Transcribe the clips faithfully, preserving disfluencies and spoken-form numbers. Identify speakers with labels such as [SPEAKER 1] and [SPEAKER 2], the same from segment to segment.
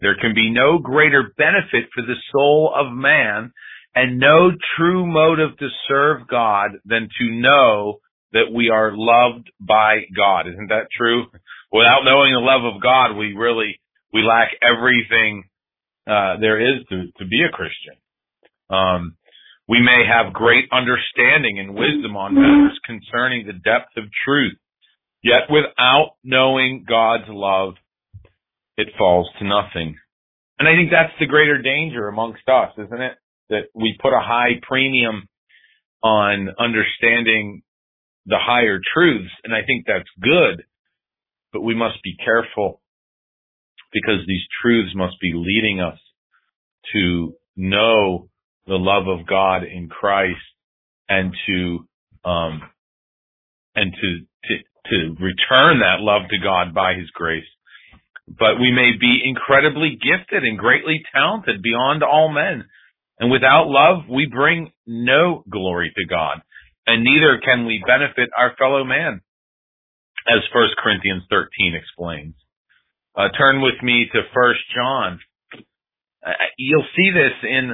[SPEAKER 1] There can be no greater benefit for the soul of man and no true motive to serve God than to know that we are loved by God. Isn't that true? Without knowing the love of God, we really, we lack everything uh, there is to, to be a Christian. Um, we may have great understanding and wisdom on matters concerning the depth of truth, yet without knowing God's love, it falls to nothing. And I think that's the greater danger amongst us, isn't it? That we put a high premium on understanding the higher truths, and I think that's good, but we must be careful because these truths must be leading us to know the love of God in Christ and to um, and to, to to return that love to God by His grace. But we may be incredibly gifted and greatly talented beyond all men, and without love, we bring no glory to God, and neither can we benefit our fellow man, as First Corinthians thirteen explains. Uh, turn with me to First John. Uh, you'll see this in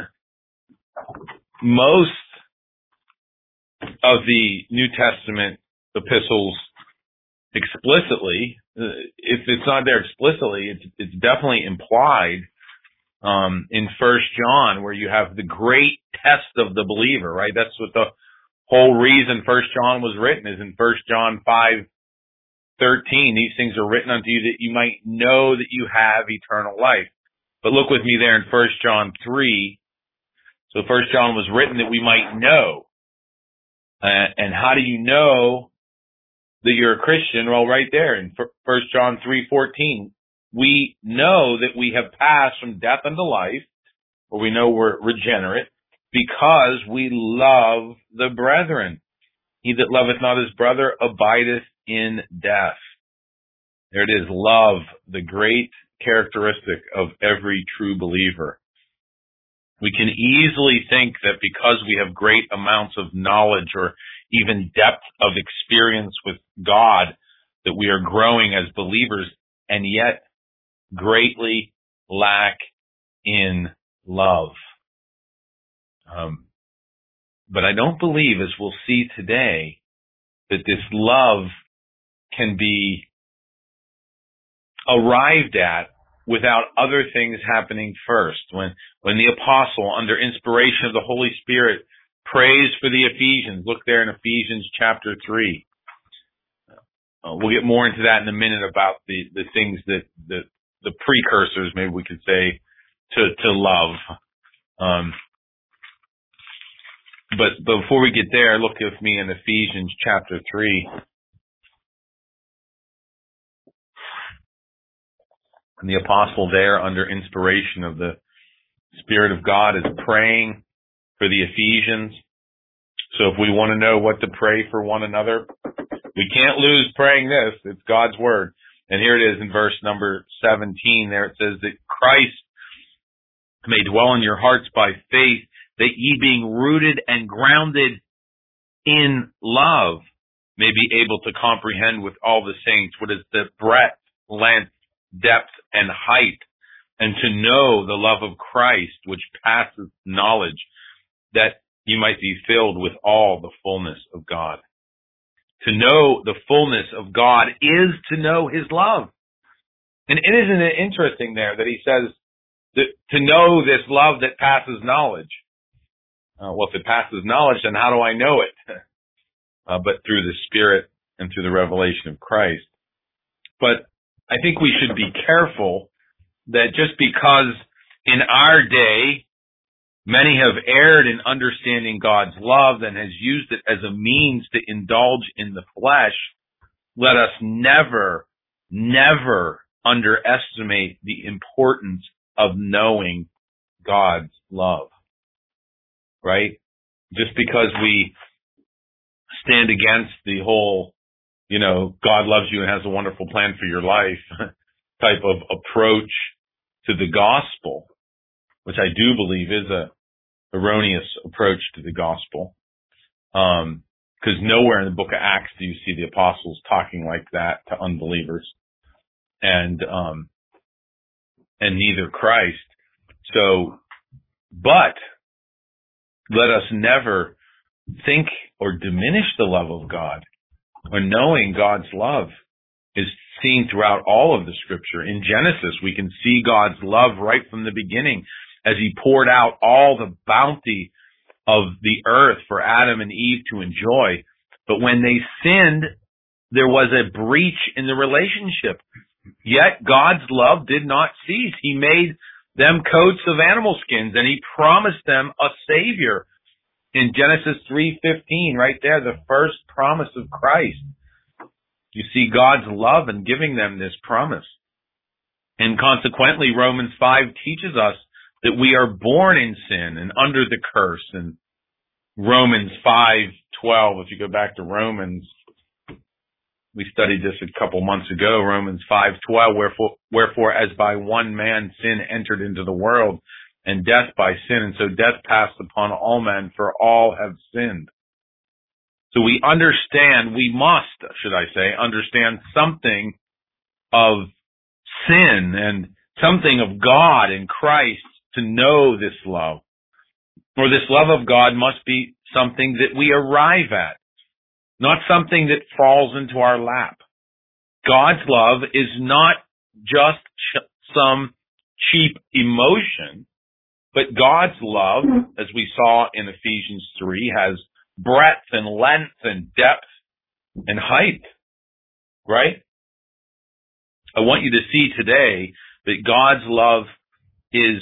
[SPEAKER 1] most of the New Testament epistles explicitly. Uh, if it's not there explicitly, it's, it's definitely implied um, in First John, where you have the great test of the believer, right? That's what the whole reason First John was written is in First John five thirteen. These things are written unto you that you might know that you have eternal life. But look with me there in First John three. So First John was written that we might know. Uh, and how do you know that you're a Christian? Well, right there in First John three fourteen, we know that we have passed from death unto life, or we know we're regenerate, because we love the brethren. He that loveth not his brother abideth in death. There it is, love, the great characteristic of every true believer. We can easily think that because we have great amounts of knowledge or even depth of experience with God, that we are growing as believers, and yet greatly lack in love. Um, but I don't believe, as we'll see today, that this love can be arrived at without other things happening first. When when the apostle, under inspiration of the Holy Spirit, prays for the Ephesians, look there in Ephesians chapter three. Uh, we'll get more into that in a minute about the, the things that, the, the precursors, maybe we could say, to, to love. Um, but, but before we get there, look with me in Ephesians chapter three. And the apostle there, under inspiration of the Spirit of God, is praying for the Ephesians. So if we want to know what to pray for one another, we can't lose praying this. It's God's word. And here it is in verse number seventeen. There it says that Christ may dwell in your hearts by faith, that ye being rooted and grounded in love may be able to comprehend with all the saints what is the breadth, length, depth, and height, and to know the love of Christ, which passes knowledge, that you might be filled with all the fullness of God. To know the fullness of God is to know His love. And isn't it interesting there that He says that to know this love that passes knowledge? Uh, well, if it passes knowledge, then how do I know it? uh, but through the Spirit and through the revelation of Christ. But I think we should be careful that just because in our day many have erred in understanding God's love and has used it as a means to indulge in the flesh, let us never, never underestimate the importance of knowing God's love. Right? Just because we stand against the whole, you know, God loves you and has a wonderful plan for your life type of approach to the gospel, which I do believe is a erroneous approach to the gospel. Um, because nowhere in the book of Acts do you see the apostles talking like that to unbelievers. And, um, and neither Christ. So, but let us never think or diminish the love of God, or knowing God's love is seen throughout all of the scripture. In Genesis, we can see God's love right from the beginning as he poured out all the bounty of the earth for Adam and Eve to enjoy. But when they sinned, there was a breach in the relationship. Yet God's love did not cease. He made them coats of animal skins, and he promised them a savior. In Genesis three fifteen, right there, the first promise of Christ. You see God's love in giving them this promise. And consequently, Romans five teaches us that we are born in sin and under the curse. And Romans five twelve, if you go back to Romans, we studied this a couple months ago, Romans five twelve, wherefore, wherefore as by one man sin entered into the world, and death by sin, and so death passed upon all men, for all have sinned. So we understand, we must, should I say, understand something of sin and something of God in Christ to know this love. Or this love of God must be something that we arrive at, not something that falls into our lap. God's love is not just ch- some cheap emotion, but God's love, as we saw in Ephesians three, has breadth and length and depth and height, right? I want you to see today that God's love is,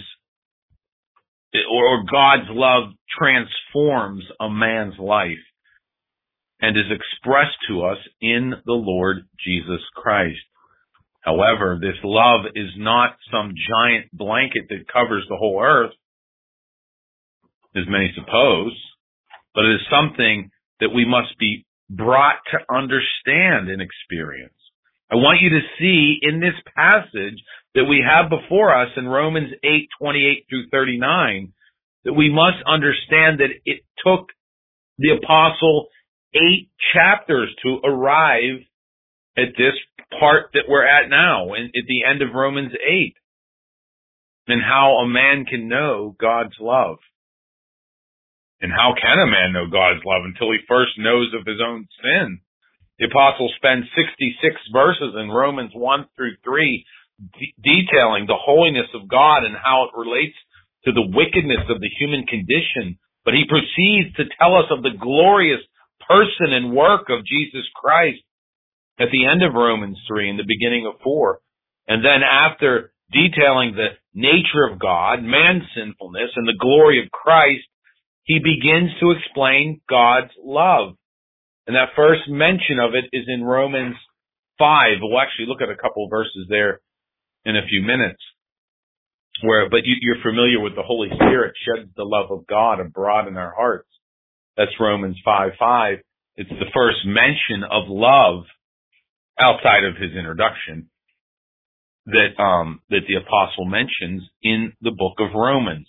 [SPEAKER 1] or God's love transforms a man's life and is expressed to us in the Lord Jesus Christ. However, this love is not some giant blanket that covers the whole earth, as many suppose, but it is something that we must be brought to understand and experience. I want you to see in this passage that we have before us in Romans eight twenty-eight through thirty-nine, that we must understand that it took the apostle eight chapters to arrive at this part that we're at now, and at the end of Romans eight, and how a man can know God's love. And how can a man know God's love until he first knows of his own sin? The apostle spends sixty-six verses in Romans one through three de- detailing the holiness of God and how it relates to the wickedness of the human condition. But he proceeds to tell us of the glorious person and work of Jesus Christ at the end of Romans three and the beginning of four. And then after detailing the nature of God, man's sinfulness, and the glory of Christ, he begins to explain God's love. And that first mention of it is in Romans five. We'll actually look at a couple of verses there in a few minutes. Where, but you, you're familiar with the Holy Spirit sheds the love of God abroad in our hearts. That's Romans five five. It's the first mention of love outside of his introduction that um, that the apostle mentions in the book of Romans.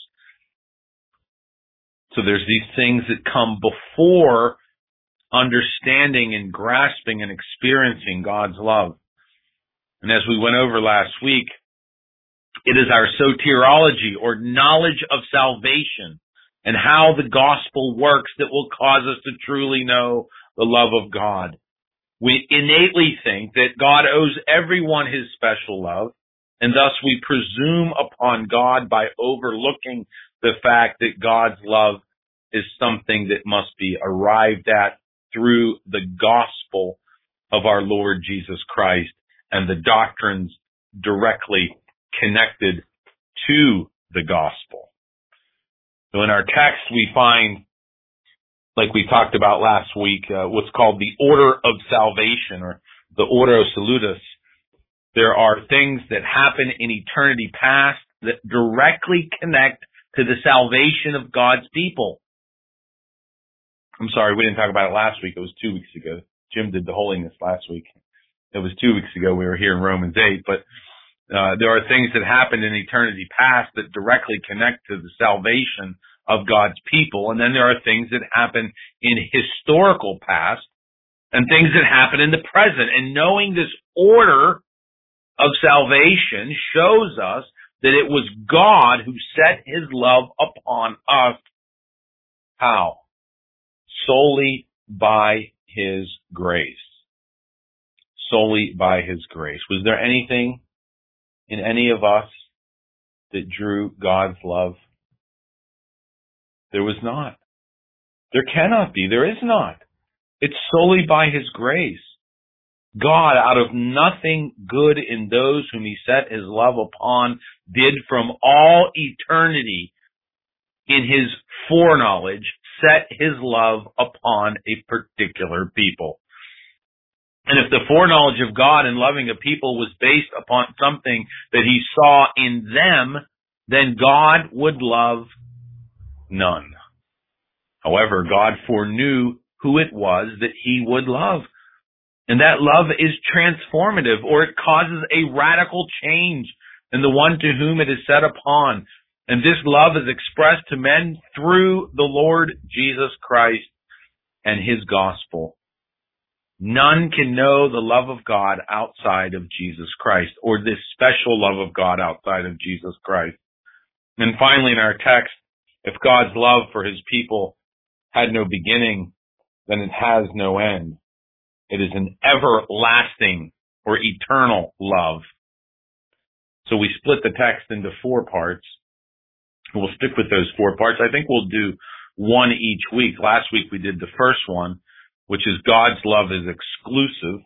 [SPEAKER 1] So there's these things that come before understanding and grasping and experiencing God's love. And as we went over last week, it is our soteriology, or knowledge of salvation, and how the gospel works that will cause us to truly know the love of God. We innately think that God owes everyone his special love, and thus we presume upon God by overlooking the fact that God's love is something that must be arrived at through the gospel of our Lord Jesus Christ and the doctrines directly connected to the gospel. So in our text, we find, like we talked about last week, uh, what's called the order of salvation, or the ordo salutis. There are things that happen in eternity past that directly connect to the salvation of God's people. I'm sorry, we didn't talk about it last week. It was two weeks ago. Jim did the holiness last week. It was two weeks ago. We were here in Romans eight, but uh, there are things that happened in eternity past that directly connect to the salvation of God's people. And then there are things that happen in historical past and things that happen in the present. And knowing this order of salvation shows us that it was God who set his love upon us. How? Solely by his grace. Solely by his grace. Was there anything in any of us that drew God's love? There was not. There cannot be. There is not. It's solely by his grace. God, out of nothing good in those whom he set his love upon, did from all eternity in his foreknowledge set his love upon a particular people. And if the foreknowledge of God in loving a people was based upon something that he saw in them, then God would love none. However, God foreknew who it was that he would love. And that love is transformative, or it causes a radical change in the one to whom it is set upon. And this love is expressed to men through the Lord Jesus Christ and his gospel. None can know the love of God outside of Jesus Christ, or this special love of God outside of Jesus Christ. And finally, in our text, if God's love for his people had no beginning, then it has no end. It is an everlasting or eternal love. So we split the text into four parts. We'll stick with those four parts. I think we'll do one each week. Last week we did the first one, which is God's love is exclusive.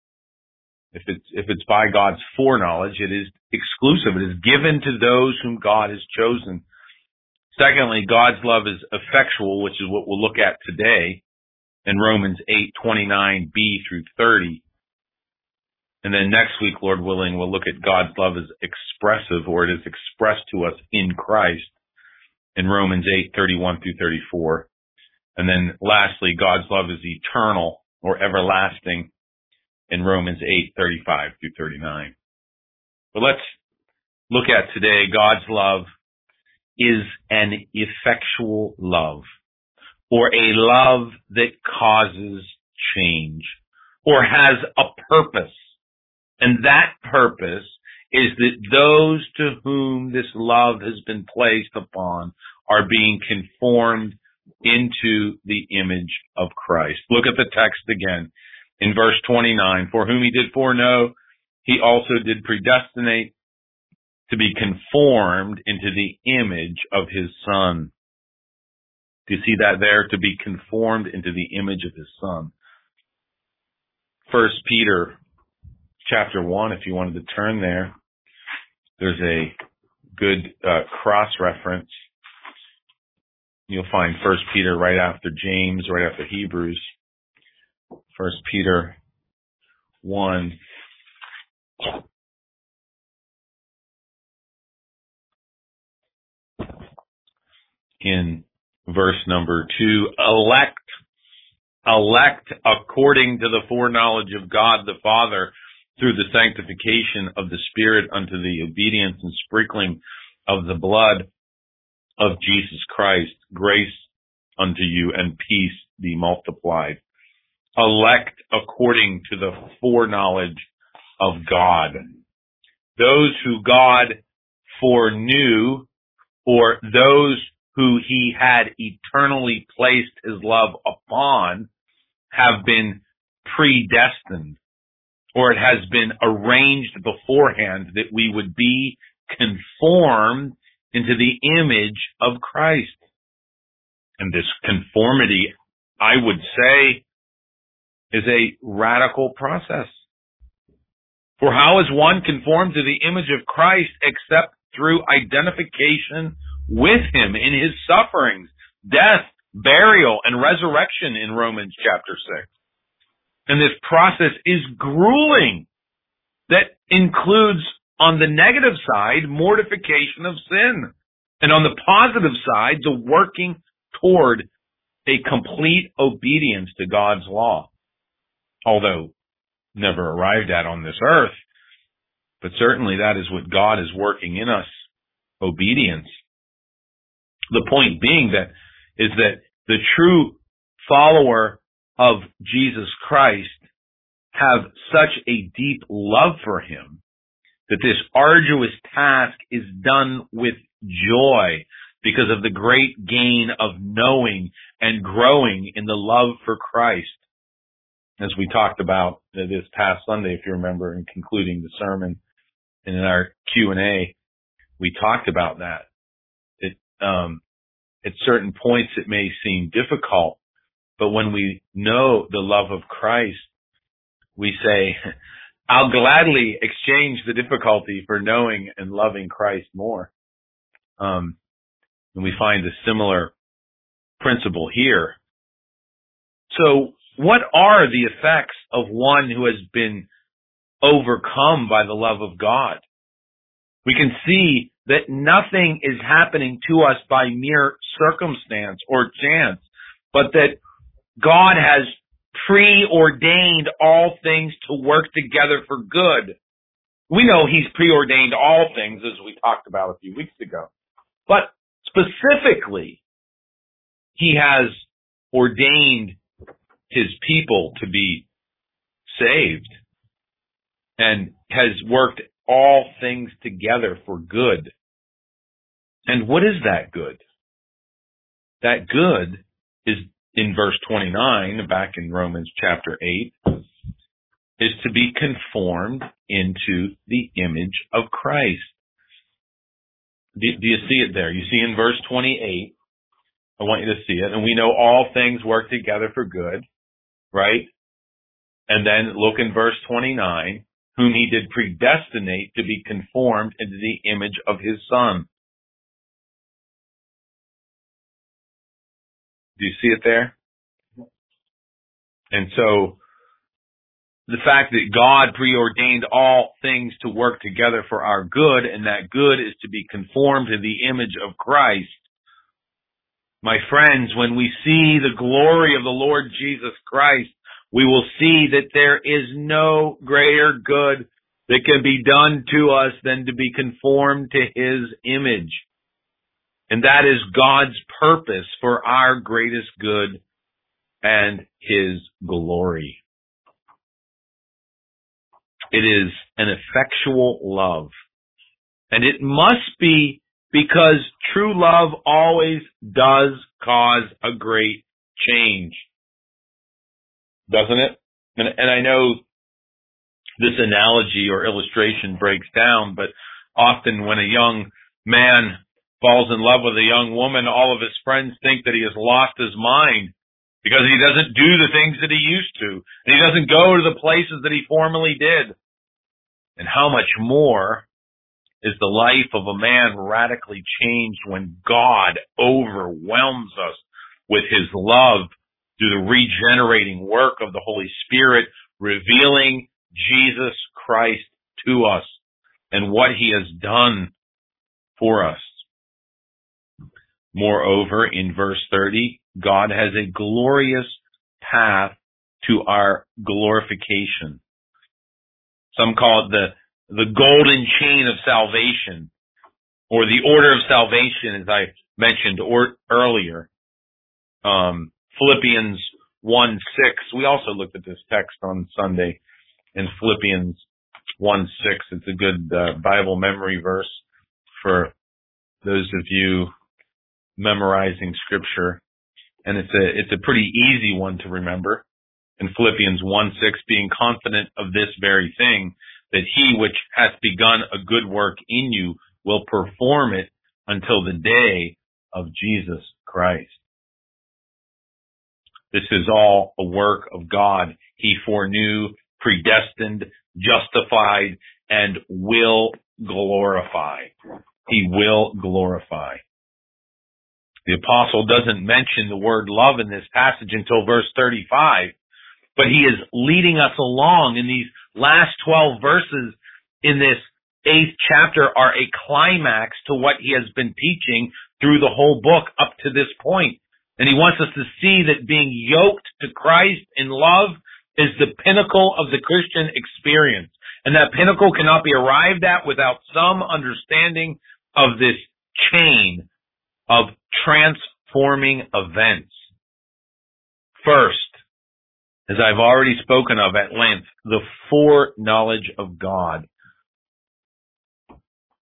[SPEAKER 1] If it's, if it's by God's foreknowledge, it is exclusive. It is given to those whom God has chosen. Secondly, God's love is effectual, which is what we'll look at today in Romans eight, twenty-nine b through thirty. And then next week, Lord willing, we'll look at God's love as expressive, or it is expressed to us in Christ in Romans eight, thirty-one through thirty-four. And then lastly, God's love is eternal or everlasting in Romans eight, thirty-five through thirty-nine. But let's look at today, God's love is an effectual love, or a love that causes change, or has a purpose. And that purpose is that those to whom this love has been placed upon are being conformed into the image of Christ. Look at the text again in verse twenty-nine. For whom he did foreknow, he also did predestinate to be conformed into the image of his Son. Do you see that there? To be conformed into the image of his Son. First Peter chapter one, if you wanted to turn there, there's a good uh, cross-reference. You'll find First Peter right after James, right after Hebrews. First Peter one. In verse number two, elect, elect according to the foreknowledge of God the Father through the sanctification of the Spirit unto the obedience and sprinkling of the blood of Jesus Christ, grace unto you and peace be multiplied. Elect according to the foreknowledge of God. Those who God foreknew, or those who he had eternally placed his love upon, have been predestined, or it has been arranged beforehand that we would be conformed into the image of Christ. And this conformity, I would say, is a radical process. For how is one conformed to the image of Christ except through identification with him in his sufferings, death, burial, and resurrection in Romans chapter six. And this process is grueling. That includes, on the negative side, mortification of sin. And on the positive side, the working toward a complete obedience to God's law. Although never arrived at on this earth, but certainly that is what God is working in us, obedience. The point being that is that the true follower of Jesus Christ have such a deep love for him that this arduous task is done with joy because of the great gain of knowing and growing in the love for Christ. As we talked about this past Sunday, if you remember, in concluding the sermon and in our Q and A, we talked about that. It, um, at certain points it may seem difficult, but when we know the love of Christ, we say, I'll gladly exchange the difficulty for knowing and loving Christ more. Um, and we find a similar principle here. So what are the effects of one who has been overcome by the love of God? We can see that nothing is happening to us by mere circumstance or chance, but that God has preordained all things to work together for good. We know He's preordained all things, as we talked about a few weeks ago. But specifically, He has ordained His people to be saved and has worked all things together for good. And what is that good? That good is in verse twenty-nine, back in Romans chapter eight, is to be conformed into the image of Christ. Do, do you see it there? You see in verse twenty-eight, I want you to see it, and we know all things work together for good, right? And then look in verse twenty-nine, whom He did predestinate to be conformed into the image of His Son. Do you see it there? And so, the fact that God preordained all things to work together for our good, and that good is to be conformed to the image of Christ. My friends, when we see the glory of the Lord Jesus Christ, we will see that there is no greater good that can be done to us than to be conformed to His image. And that is God's purpose for our greatest good and His glory. It is an effectual love. And it must be because true love always does cause a great change. Doesn't it? And, and I know this analogy or illustration breaks down, but often when a young man falls in love with a young woman, all of his friends think that he has lost his mind because he doesn't do the things that he used to. And he doesn't go to the places that he formerly did. And how much more is the life of a man radically changed when God overwhelms us with His love through the regenerating work of the Holy Spirit, revealing Jesus Christ to us and what He has done for us. Moreover, in verse thirty, God has a glorious path to our glorification. Some call it the, the golden chain of salvation, or the order of salvation, as I mentioned or, earlier. Um, Philippians one six, we also looked at this text on Sunday in Philippians one six. It's a good uh, Bible memory verse for those of you memorizing Scripture. And it's a, it's a pretty easy one to remember. In Philippians one six, being confident of this very thing, that He which hath begun a good work in you will perform it until the day of Jesus Christ. This is all a work of God. He foreknew, predestined, justified, and will glorify. He will glorify. The apostle doesn't mention the word love in this passage until verse thirty-five, but he is leading us along in these last twelve verses in this eighth chapter are a climax to what he has been teaching through the whole book up to this point. And he wants us to see that being yoked to Christ in love is the pinnacle of the Christian experience. And that pinnacle cannot be arrived at without some understanding of this chain of transforming events. First, as I've already spoken of at length, the foreknowledge of God.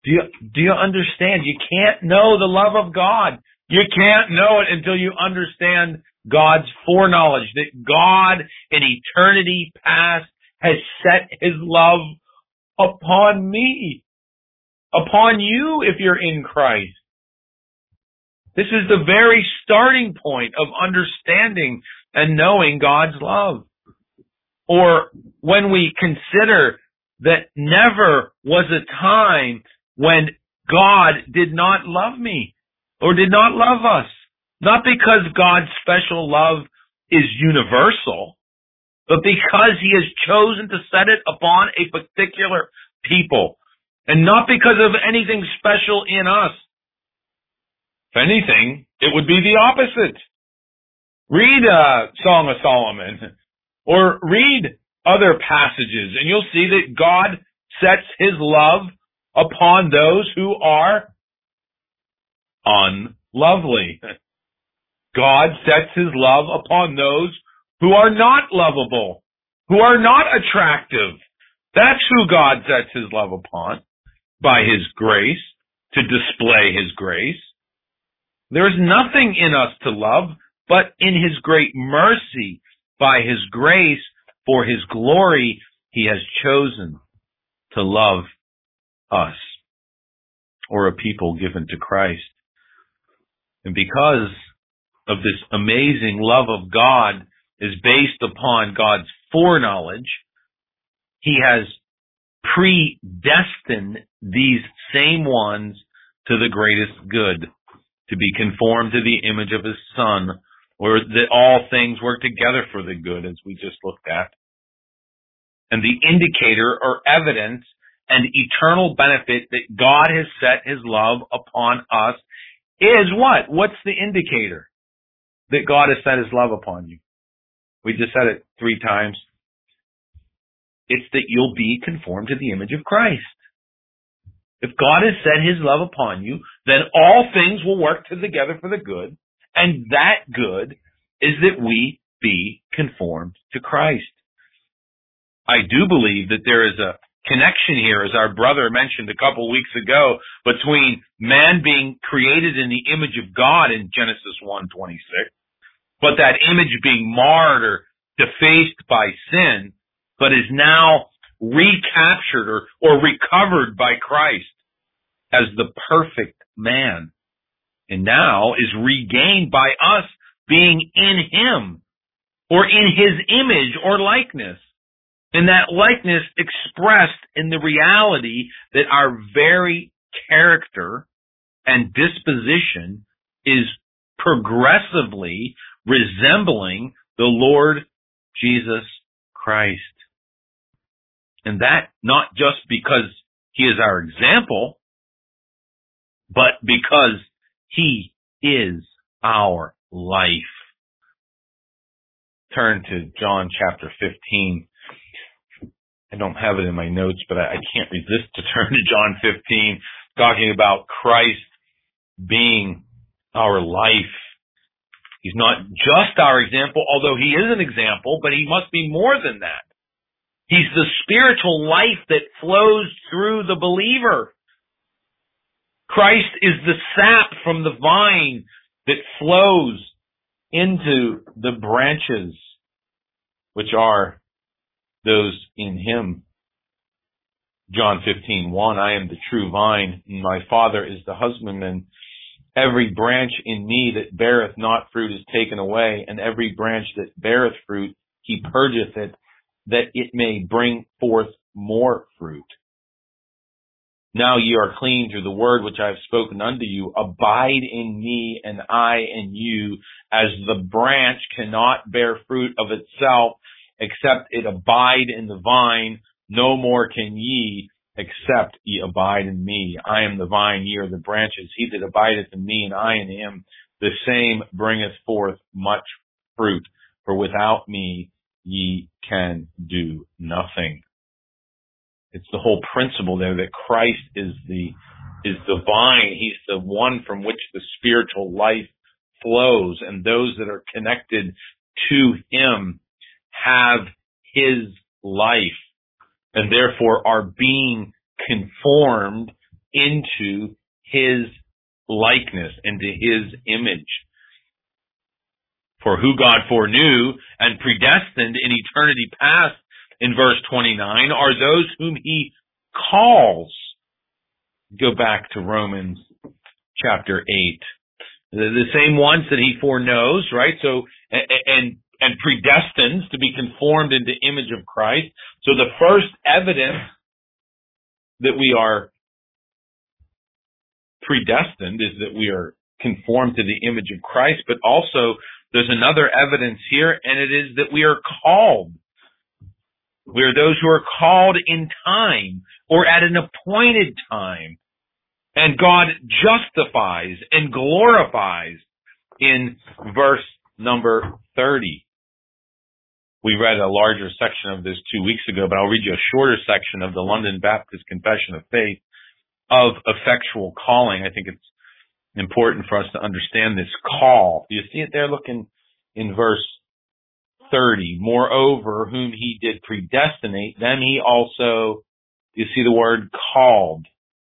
[SPEAKER 1] Do you, do you understand? You can't know the love of God. You can't know it until you understand God's foreknowledge, that God in eternity past has set His love upon me, upon you if you're in Christ. This is the very starting point of understanding and knowing God's love. Or when we consider that never was a time when God did not love me or did not love us. Not because God's special love is universal, but because He has chosen to set it upon a particular people, and not because of anything special in us. If anything, it would be the opposite. Read uh, Song of Solomon, or read other passages, and you'll see that God sets His love upon those who are unlovely. God sets His love upon those who are not lovable, who are not attractive. That's who God sets His love upon, by His grace, to display His grace. There is nothing in us to love, but in His great mercy, by His grace, for His glory, He has chosen to love us, or a people given to Christ. And because of this amazing love of God is based upon God's foreknowledge, He has predestined these same ones to the greatest good, to be conformed to the image of His Son, or that all things work together for the good, as we just looked at. And the indicator or evidence and eternal benefit that God has set His love upon us is what? What's the indicator that God has set His love upon you? We just said it three times. It's that you'll be conformed to the image of Christ. If God has set His love upon you, then all things will work together for the good, and that good is that we be conformed to Christ. I do believe that there is a connection here, as our brother mentioned a couple weeks ago, between man being created in the image of God in Genesis one twenty-six, but that image being marred or defaced by sin, but is now recaptured or, or recovered by Christ as the perfect man, and now is regained by us being in Him, or in His image or likeness. And that likeness expressed in the reality that our very character and disposition is progressively resembling the Lord Jesus Christ. And that not just because He is our example, but because He is our life. Turn to John chapter fifteen. I don't have it in my notes, but I, I can't resist to turn to John fifteen, talking about Christ being our life. He's not just our example, although He is an example, but He must be more than that. He's the spiritual life that flows through the believer. Christ is the sap from the vine that flows into the branches, which are those in Him. John fifteen one, I am the true vine, and my Father is the husbandman. Every branch in me that beareth not fruit is taken away, and every branch that beareth fruit, He purgeth it, that it may bring forth more fruit. Now ye are clean through the word which I have spoken unto you. Abide in me, and I in you, as the branch cannot bear fruit of itself, except it abide in the vine, no more can ye, except ye abide in me. I am the vine, ye are the branches. He that abideth in me, and I in him, the same bringeth forth much fruit. For without me ye can do nothing. It's the whole principle there that Christ is the is the vine. He's the one from which the spiritual life flows, and those that are connected to Him have His life, and therefore are being conformed into his likeness, into his image. For who God foreknew and predestined in eternity past, in verse twenty-nine, are those whom he calls. Go back to Romans chapter eight. The, the same ones that he foreknows, right? So, and, and predestines to be conformed into the image of Christ. So the first evidence that we are predestined is that we are conformed to the image of Christ, but also there's another evidence here, and it is that we are called. We are those who are called in time or at an appointed time. And God justifies and glorifies in verse number thirty. We read a larger section of this two weeks ago, but I'll read you a shorter section of the London Baptist Confession of Faith of effectual calling. I think it's important for us to understand this call. Do you see it there? Look in, in verse thirty. Moreover, whom he did predestinate, then he also, you see the word called.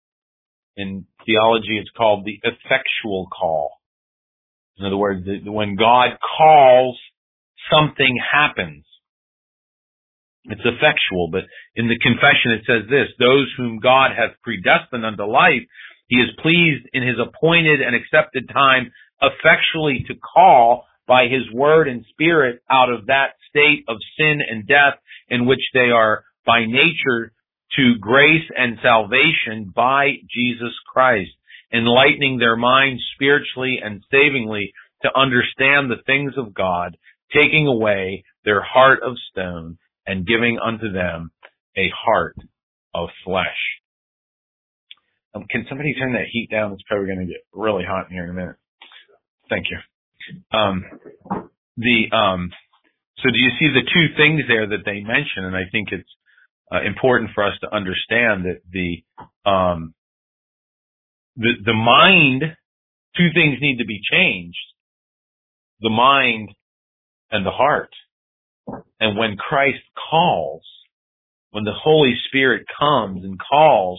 [SPEAKER 1] In theology, it's called the effectual call. In other words, when God calls, something happens. It's effectual, but in the confession it says this: those whom God hath predestined unto life, he is pleased in his appointed and accepted time effectually to call by his word and spirit out of that state of sin and death in which they are by nature to grace and salvation by Jesus Christ, enlightening their minds spiritually and savingly to understand the things of God, taking away their heart of stone and giving unto them a heart of flesh. Um, can somebody turn that heat down? It's probably going to get really hot in here in a minute. Thank you. Um, the um, so do you see the two things there that they mention? And I think it's Uh, important for us to understand that the um, the the mind, two things need to be changed: the mind and the heart. And when Christ calls, when the Holy Spirit comes and calls,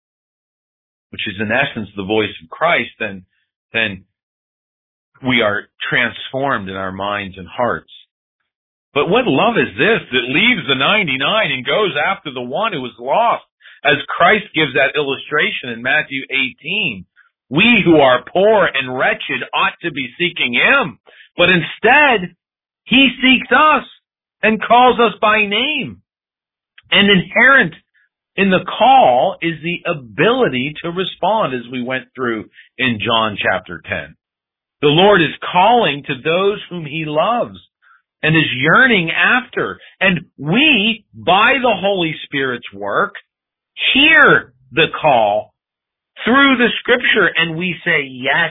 [SPEAKER 1] which is in essence the voice of Christ, then then we are transformed in our minds and hearts. But what love is this that leaves the ninety-nine and goes after the one who was lost? As Christ gives that illustration in Matthew eighteen. We who are poor and wretched ought to be seeking him. But instead, he seeks us and calls us by name. And inherent in the call is the ability to respond, as we went through in John chapter ten. The Lord is calling to those whom he loves and is yearning after. And we, by the Holy Spirit's work, hear the call through the Scripture, and we say, yes,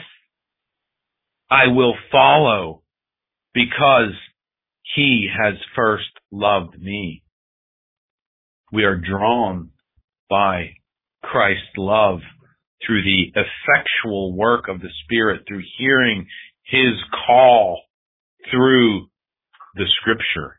[SPEAKER 1] I will follow because he has first loved me. We are drawn by Christ's love through the effectual work of the Spirit, through hearing his call through the Scripture.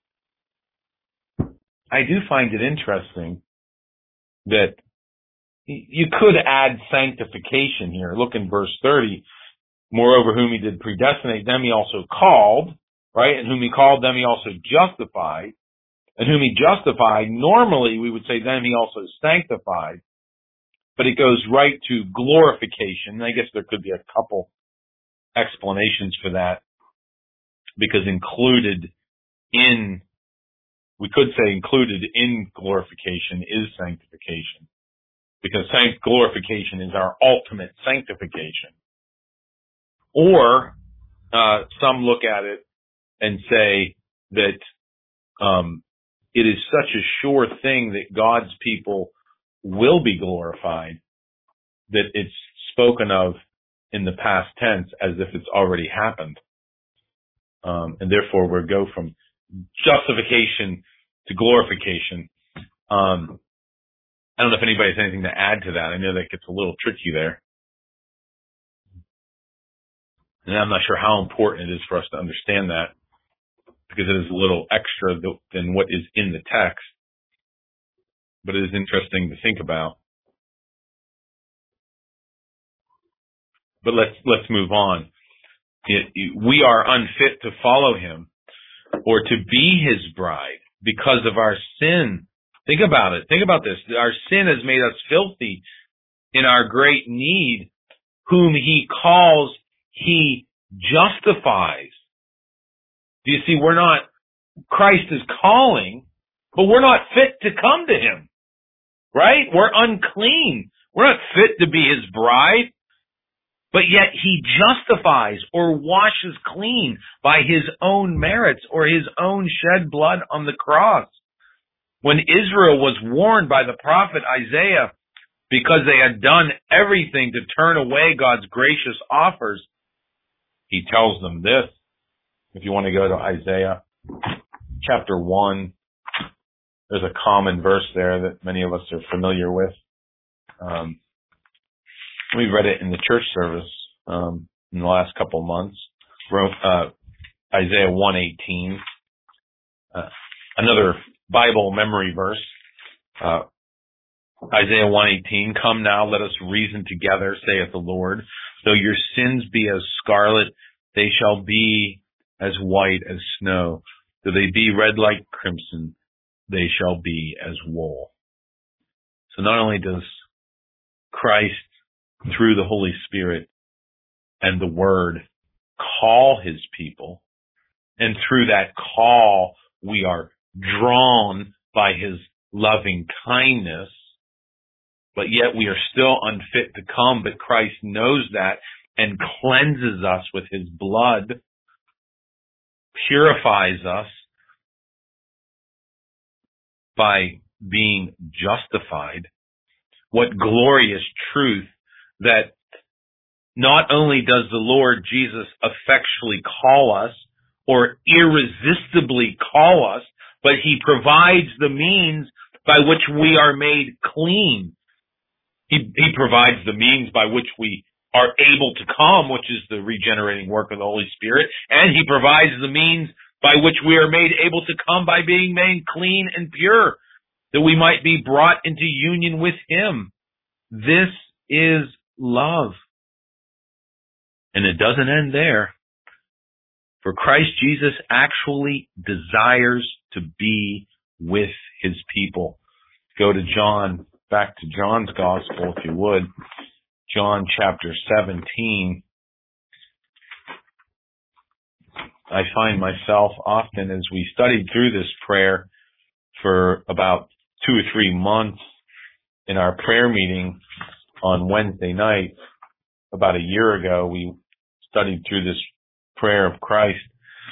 [SPEAKER 1] I do find it interesting that you could add sanctification here. Look in verse thirty. Moreover, whom he did predestinate, them he also called, right? And whom he called, them he also justified. And whom he justified, normally we would say them he also sanctified. But it goes right to glorification. I guess there could be a couple explanations for that. Because included in, we could say included in glorification is sanctification. Because sanct- glorification is our ultimate sanctification. Or, uh, some look at it and say that, um, it is such a sure thing that God's people will be glorified that it's spoken of in the past tense as if it's already happened. Um, and therefore we go from justification to glorification. Um, I don't know if anybody has anything to add to that. I know that gets a little tricky there. And I'm not sure how important it is for us to understand that, because it is a little extra than what is in the text. But it is interesting to think about. But let's, let's move on. It, it, we are unfit to follow him or to be his bride because of our sin. Think about it. Think about this. Our sin has made us filthy in our great need. Whom he calls, he justifies. Do you see, we're not, Christ is calling, but we're not fit to come to him, right? We're unclean. We're not fit to be his bride, but yet he justifies or washes clean by his own merits or his own shed blood on the cross. When Israel was warned by the prophet Isaiah because they had done everything to turn away God's gracious offers, he tells them this. If you want to go to Isaiah chapter one, there's a common verse there that many of us are familiar with. Um, we read it in the church service um, in the last couple of months. Uh, Isaiah one eighteen, uh, another Bible memory verse. Uh, Isaiah one eighteen, come now, let us reason together, saith the Lord. Though your sins be as scarlet, they shall be as white as snow. Though they be red like crimson, they shall be as wool. So not only does Christ, through the Holy Spirit and the Word, call his people, and through that call we are drawn by his loving kindness, but yet we are still unfit to come, but Christ knows that and cleanses us with his blood, purifies us by being justified. What glorious truth that not only does the Lord Jesus effectually call us or irresistibly call us, but he provides the means by which we are made clean. He, he provides the means by which we are able to come, which is the regenerating work of the Holy Spirit, and he provides the means by which we are made able to come by being made clean and pure, that we might be brought into union with him. This is love. And it doesn't end there. For Christ Jesus actually desires to be with his people. Go to John, back to John's Gospel, if you would. John chapter seventeen. I find myself often, as we studied through this prayer for about two or three months in our prayer meeting on Wednesday night, about a year ago, we studied through this prayer of Christ.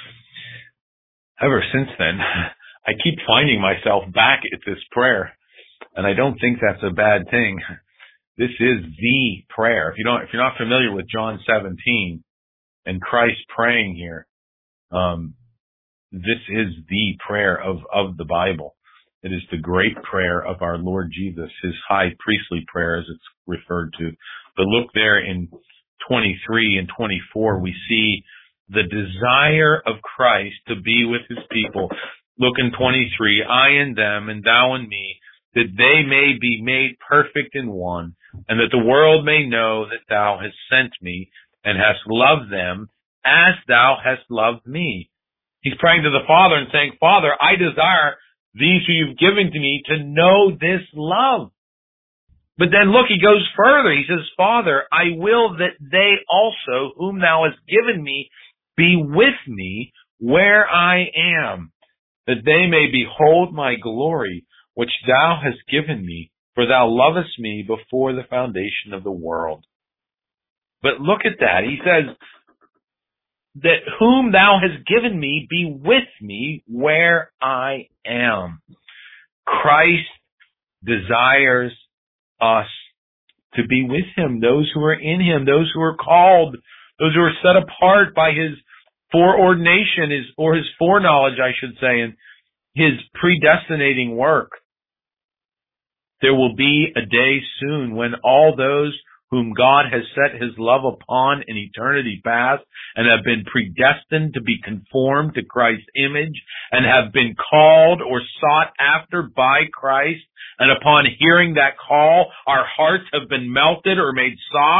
[SPEAKER 1] Ever since then, I keep finding myself back at this prayer, and I don't think that's a bad thing. This is the prayer. If you don't, if you're not familiar with John seventeen and Christ praying here, um, this is the prayer of, of the Bible. It is the great prayer of our Lord Jesus, his high priestly prayer as it's referred to. But look there in twenty-three and twenty-four, we see the desire of Christ to be with his people. Look in twenty-three, I and them and thou and me, that they may be made perfect in one, and that the world may know that thou hast sent me and hast loved them as thou hast loved me. He's praying to the Father and saying, Father, I desire these who you've given to me to know this love. But then look, he goes further. He says, Father, I will that they also, whom thou hast given me, be with me where I am, that they may behold my glory, which thou hast given me, for thou lovest me before the foundation of the world. But look at that. He says, that whom thou hast given me be with me where I am. Christ desires us to be with him, those who are in him, those who are called, those who are set apart by his foreordination, his, or his foreknowledge, I should say, and his predestinating work. There will be a day soon when all those whom God has set his love upon in eternity past and have been predestined to be conformed to Christ's image and have been called or sought after by Christ, and upon hearing that call, our hearts have been melted or made soft,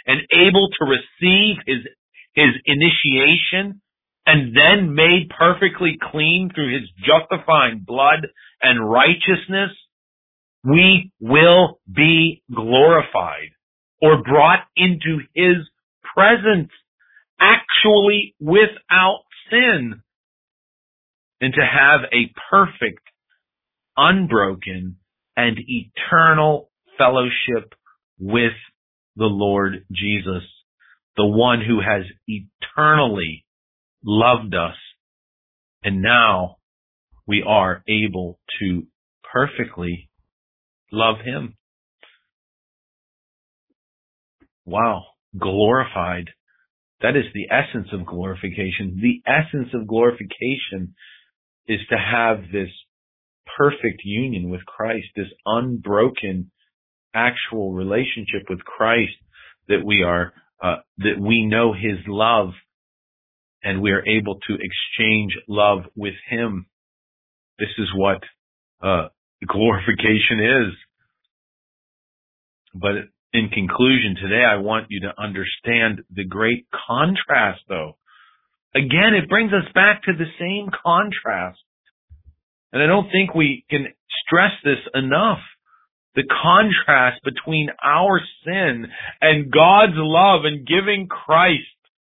[SPEAKER 1] and able to receive his, his initiation and then made perfectly clean through his justifying blood and righteousness, we will be glorified or brought into his presence, actually without sin, and to have a perfect, unbroken, and eternal fellowship with the Lord Jesus, the one who has eternally loved us, and now we are able to perfectly love him. Wow, glorified. That is the essence of glorification. The essence of glorification is to have this perfect union with Christ, this unbroken actual relationship with Christ, that we are, uh, that we know his love and we are able to exchange love with him. This is what uh, glorification is. But in conclusion today, I want you to understand the great contrast, though. Again, it brings us back to the same contrast. And I don't think we can stress this enough. The contrast between our sin and God's love in giving Christ.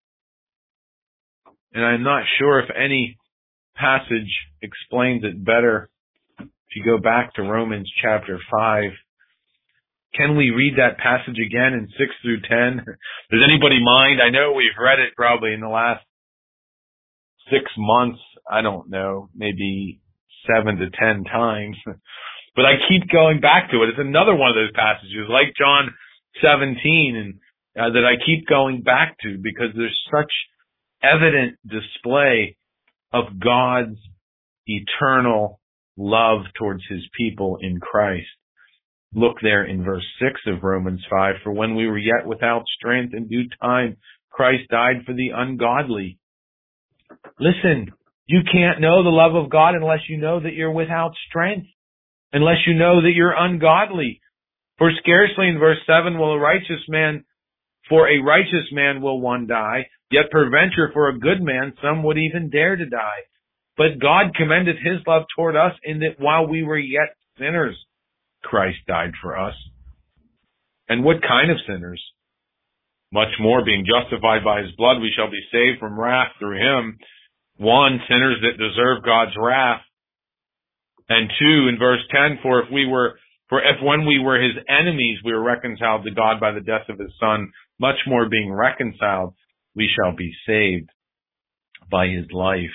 [SPEAKER 1] And I'm not sure if any passage explains it better. If you go back to Romans chapter five, can we read that passage again in six through ten? Does anybody mind? I know we've read it probably in the last six months. I don't know, maybe seven to ten times. But I keep going back to it. It's another one of those passages like John seventeen and uh, that I keep going back to because there's such evident display of God's eternal love towards his people in Christ. Look there in verse six of Romans five. For when we were yet without strength, in due time, Christ died for the ungodly. Listen, you can't know the love of God unless you know that you're without strength, unless you know that you're ungodly. For scarcely in verse seven will a righteous man, for a righteous man will one die, yet peradventure for a good man some would even dare to die. But God commendeth his love toward us in that while we were yet sinners, Christ died for us. And what kind of sinners? Much more, being justified by his blood, we shall be saved from wrath through him. One, sinners that deserve God's wrath. And two, in verse ten, for if we were, for if when we were his enemies, we were reconciled to God by the death of his son, much more being reconciled, we shall be saved by his life.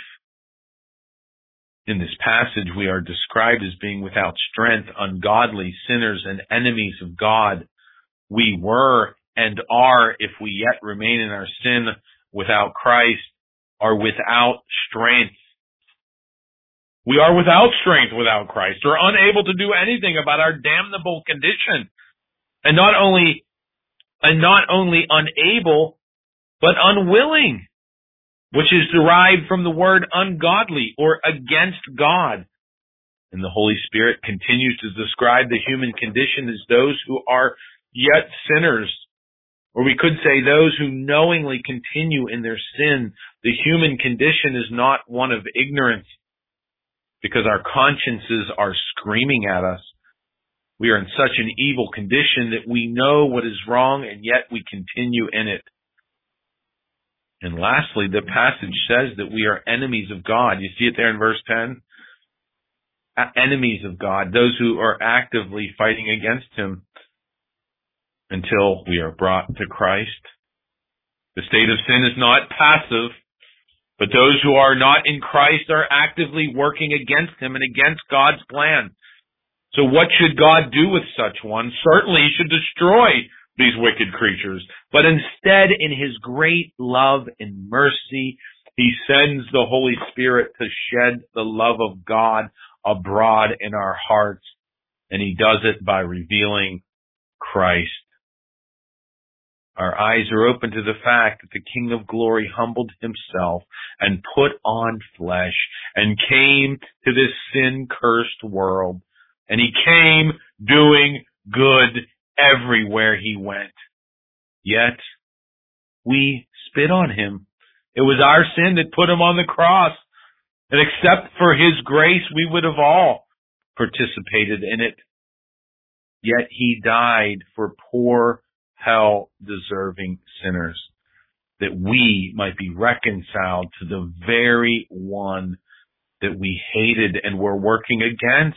[SPEAKER 1] In this passage, we are described as being without strength, ungodly, sinners, and enemies of God. We were and are, if we yet remain in our sin without Christ, are without strength. We are without strength without Christ, or unable to do anything about our damnable condition. And not only, and not only unable, but unwilling, which is derived from the word ungodly or against God. And the Holy Spirit continues to describe the human condition as those who are yet sinners, or we could say those who knowingly continue in their sin. The human condition is not one of ignorance, because our consciences are screaming at us. We are in such an evil condition that we know what is wrong, and yet we continue in it. And lastly, the passage says that we are enemies of God. You see it there in verse ten? Enemies of God, those who are actively fighting against him until we are brought to Christ. The state of sin is not passive, but those who are not in Christ are actively working against him and against God's plan. So what should God do with such ones? Certainly he should destroy these wicked creatures. But instead, in his great love and mercy, he sends the Holy Spirit to shed the love of God abroad in our hearts. And he does it by revealing Christ. Our eyes are open to the fact that the King of Glory humbled himself and put on flesh and came to this sin-cursed world. And he came doing good everywhere he went. Yet, we spit on him. It was our sin that put him on the cross. And except for his grace, we would have all participated in it. Yet he died for poor, hell-deserving sinners, that we might be reconciled to the very one that we hated and were working against.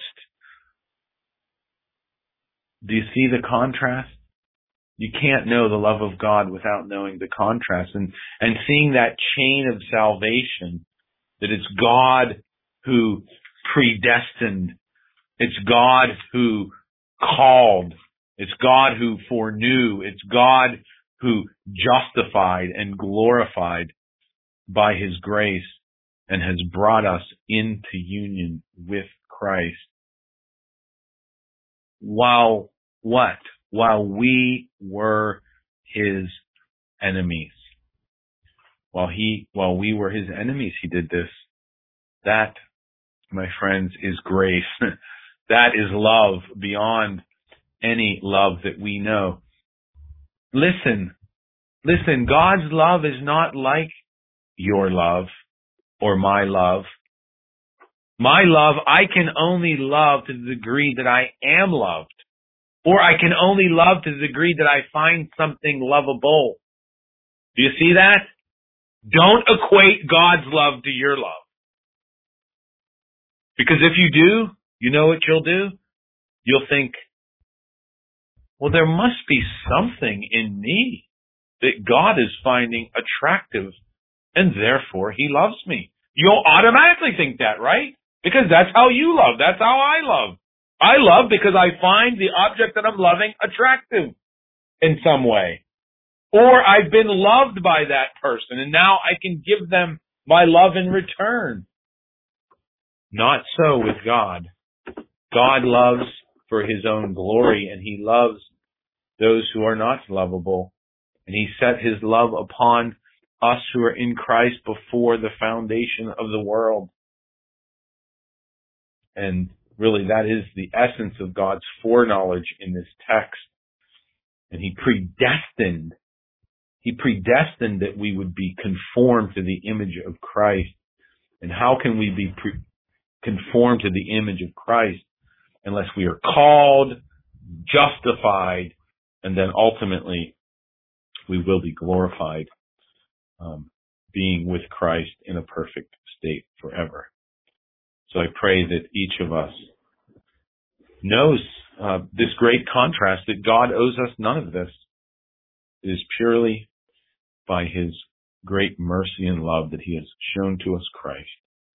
[SPEAKER 1] Do you see the contrast? You can't know the love of God without knowing the contrast and, and seeing that chain of salvation, that it's God who predestined. It's God who called. It's God who foreknew. It's God who justified and glorified by his grace and has brought us into union with Christ. While what? While we were his enemies. While he, while we were his enemies, he did this. That, my friends, is grace. That is love beyond any love that we know. Listen, listen, God's love is not like your love or my love. My love, I can only love to the degree that I am loved. Or I can only love to the degree that I find something lovable. Do you see that? Don't equate God's love to your love. Because if you do, you know what you'll do? You'll think, well, there must be something in me that God is finding attractive, and therefore he loves me. You'll automatically think that, right? Because that's how you love. That's how I love. I love because I find the object that I'm loving attractive in some way. Or I've been loved by that person, and now I can give them my love in return. Not so with God. God loves for his own glory, and he loves those who are not lovable. And he set his love upon us who are in Christ before the foundation of the world. And really, that is the essence of God's foreknowledge in this text. And he predestined, he predestined that we would be conformed to the image of Christ. And how can we be pre- conformed to the image of Christ unless we are called, justified, and then ultimately we will be glorified, um, being with Christ in a perfect state forever. So I pray that each of us knows uh, this great contrast, that God owes us none of this. It is purely by his great mercy and love that he has shown to us Christ.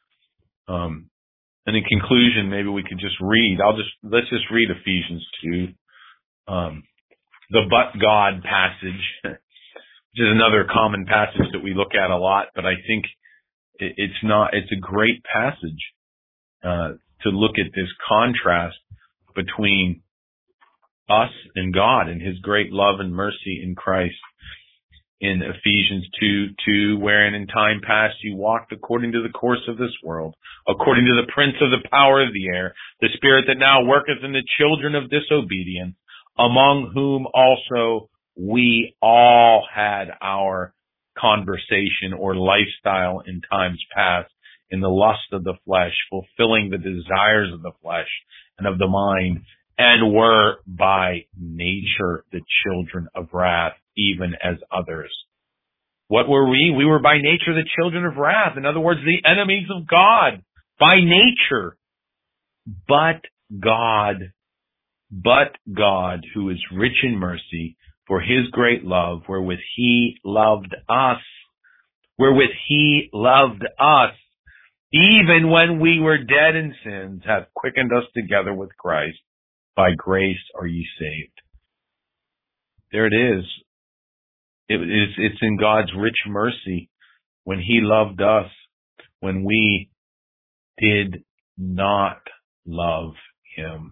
[SPEAKER 1] Um, and in conclusion, maybe we could just read, I'll just, let's just read Ephesians two, um, the but God passage, which is another common passage that we look at a lot, but I think it, it's not, it's a great passage, uh, to look at this contrast between us and God and his great love and mercy in Christ. In Ephesians two two, wherein in time past you walked according to the course of this world, according to the prince of the power of the air, the spirit that now worketh in the children of disobedience, among whom also we all had our conversation or lifestyle in times past, in the lust of the flesh, fulfilling the desires of the flesh and of the mind, and were by nature the children of wrath, even as others. What were we? We were by nature the children of wrath. In other words, the enemies of God, by nature. But God, but God, who is rich in mercy, for his great love, wherewith he loved us, wherewith he loved us, even when we were dead in sins, hath quickened us together with Christ. By grace are ye saved. There it is. It is, it's in God's rich mercy when he loved us, when we did not love him.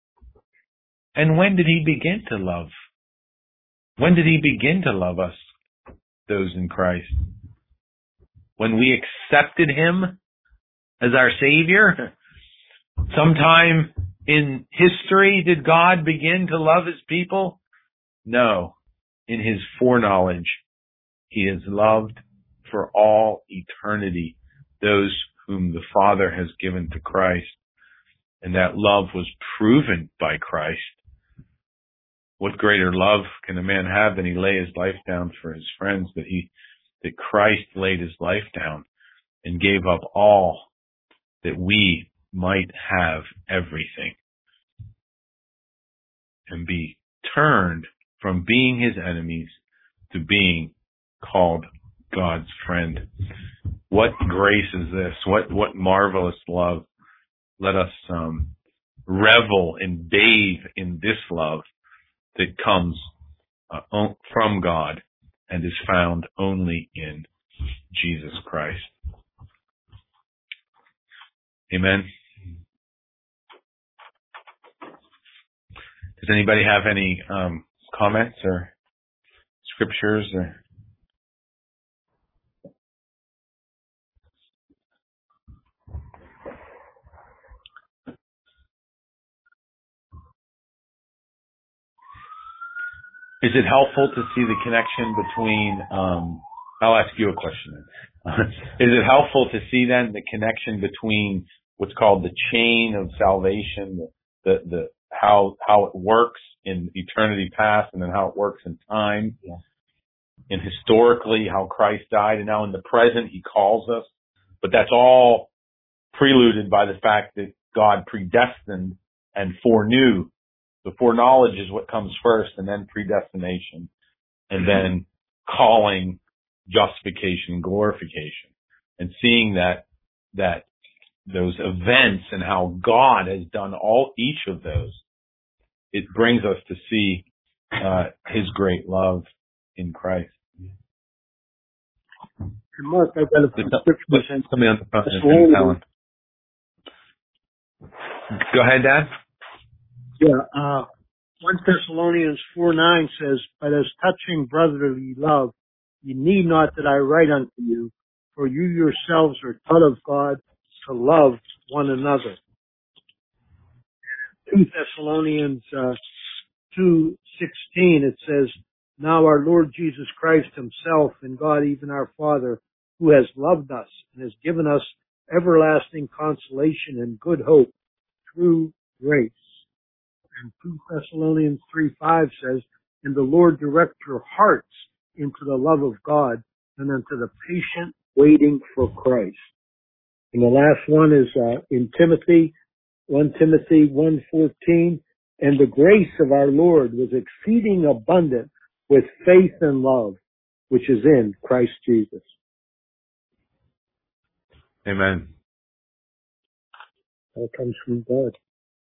[SPEAKER 1] And when did he begin to love? When did he begin to love us, those in Christ? When we accepted him as our Savior? Sometime in history did God begin to love his people? No. In his foreknowledge, He has loved for all eternity those whom the Father has given to Christ. And that love was proven by Christ. What greater love can a man have than he lay his life down for his friends, that he, that Christ laid his life down and gave up all that we might have everything and be turned from being his enemies to being called God's friend. What grace is this? What, what marvelous love. Let us um, revel and bathe in this love that comes uh, from God and is found only in Jesus Christ. Amen. Does anybody have any um, comments or scriptures or? Is it helpful to see the connection between, um, I'll ask you a question. Is it helpful to see then the connection between what's called the chain of salvation, the, the, the how, how it works in eternity past and then how it works in time, yeah. And historically how Christ died, and now in the present he calls us, but that's all preluded by the fact that God predestined and foreknew. The foreknowledge is what comes first, and then predestination, and then calling, justification, glorification, and seeing that that those events and how God has done all each of those. It brings us to see uh, His great love in Christ.
[SPEAKER 2] Mark, I've got a scripture.
[SPEAKER 1] Somebody on the phone, Alan. Go ahead, Dad.
[SPEAKER 2] Yeah, uh, First Thessalonians four nine says, "But as touching brotherly love, ye need not that I write unto you, for you yourselves are taught of God to love one another." And in Second Thessalonians uh, two sixteen, it says, "Now our Lord Jesus Christ himself and God, even our Father, who has loved us and has given us everlasting consolation and good hope through grace." And Second Thessalonians three five says, "And the Lord direct your hearts into the love of God and unto the patient waiting for Christ." And the last one is uh, in Timothy, First Timothy one fourteen, "And the grace of our Lord was exceeding abundant with faith and love, which is in Christ Jesus."
[SPEAKER 1] Amen.
[SPEAKER 2] That comes from God.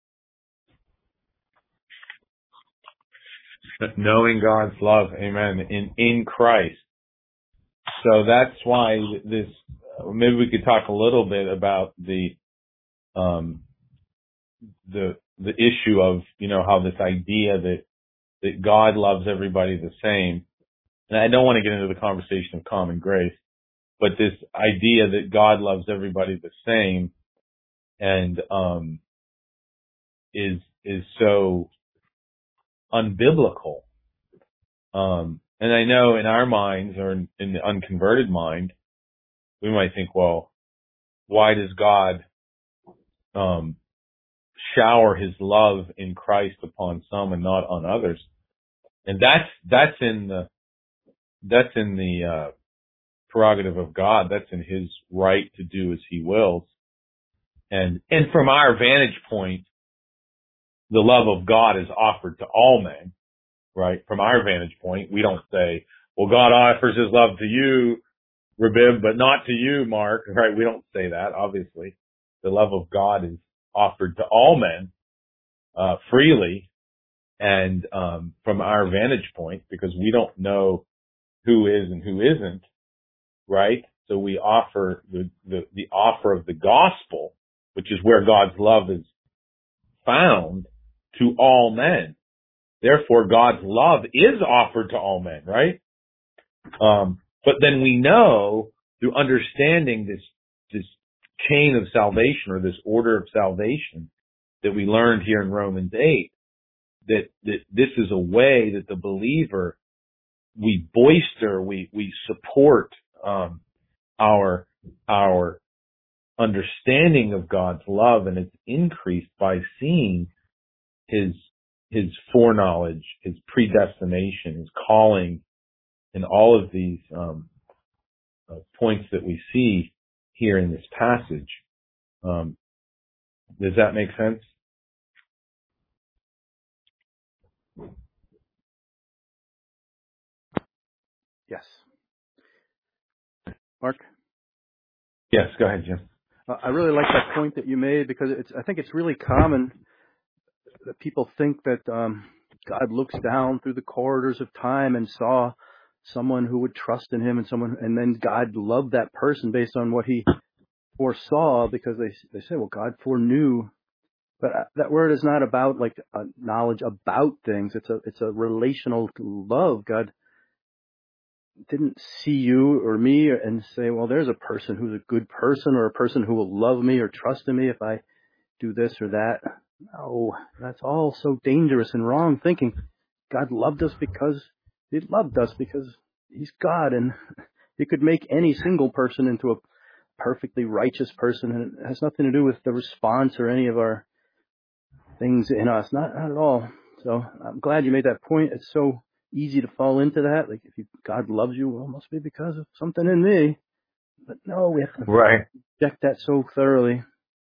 [SPEAKER 1] Knowing God's love, amen, in, in Christ. So that's why this, maybe we could talk a little bit about the, um, the, the issue of, you know, how this idea that, that God loves everybody the same. And I don't want to get into the conversation of common grace, but this idea that God loves everybody the same and, um, is, is so unbiblical. Um, and I know in our minds or in, in the unconverted mind, we might think, well, why does God, um, shower his love in Christ upon some and not on others? And that's, that's in the, that's in the, uh, prerogative of God. That's in his right to do as he wills. And, and from our vantage point, the love of God is offered to all men. Right? From our vantage point, we don't say, well, God offers his love to you, Rabib, but not to you, Mark. Right? We don't say that, obviously. The love of God is offered to all men, uh, freely. And, um, from our vantage point, because we don't know who is and who isn't, right? So we offer the, the, the offer of the gospel, which is where God's love is found, to all men. Therefore, God's love is offered to all men, right? Um, but then we know through understanding this, this chain of salvation or this order of salvation that we learned here in Romans eight, that, that this is a way that the believer we boister, we, we support, um, our, our understanding of God's love, and it's increased by seeing his, his foreknowledge, his predestination, his calling, and all of these, um, uh, points that we see here in this passage. Um, does that make sense?
[SPEAKER 3] Yes. Mark?
[SPEAKER 1] Yes, go ahead, Jim.
[SPEAKER 3] Uh, I really like that point that you made, because it's, I think it's really common that people think that um, God looks down through the corridors of time and saw someone who would trust in him, and someone, and then God loved that person based on what he foresaw, because they they say, well, God foreknew. But that word is not about like a knowledge about things. It's a it's a relational love. God didn't see you or me and say, well, there's a person who's a good person, or a person who will love me or trust in me if I do this or that. No, that's all so dangerous and wrong thinking. God loved us because he loved us because he's God, and he could make any single person into a perfectly righteous person, and it has nothing to do with the response or any of our things in us. Not, not at all. So I'm glad you made that point. It's so easy to fall into that. Like, if you, God loves you, well, it must be because of something in me. But no, we have to
[SPEAKER 1] right.
[SPEAKER 3] reject that so thoroughly.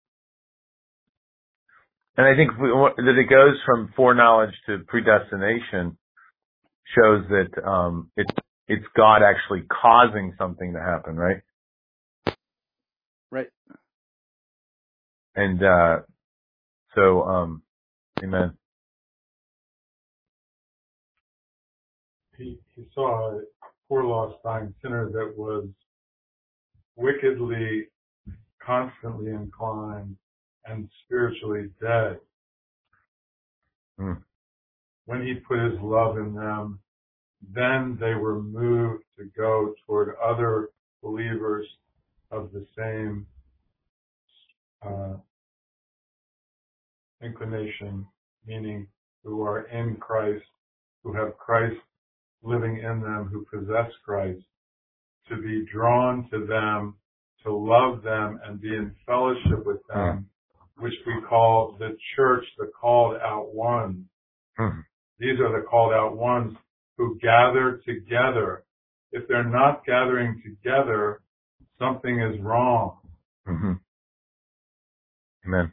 [SPEAKER 1] And I think we, that it goes from foreknowledge to predestination shows that um, it's it's God actually causing something to happen, right?
[SPEAKER 3] Right.
[SPEAKER 1] And uh, so, um, amen.
[SPEAKER 4] He, he saw a poor lost dying sinner that was wickedly, constantly inclined, and spiritually dead.
[SPEAKER 1] Mm.
[SPEAKER 4] When he put his love in them, then they were moved to go toward other believers of the same uh, inclination, meaning who are in Christ, who have Christ living in them, who possess Christ, to be drawn to them, to love them, and be in fellowship with them, mm. which we call the church, the called out ones. Mm. These are the called out ones who gather together. If they're not gathering together, something is wrong.
[SPEAKER 1] Mm-hmm. Amen.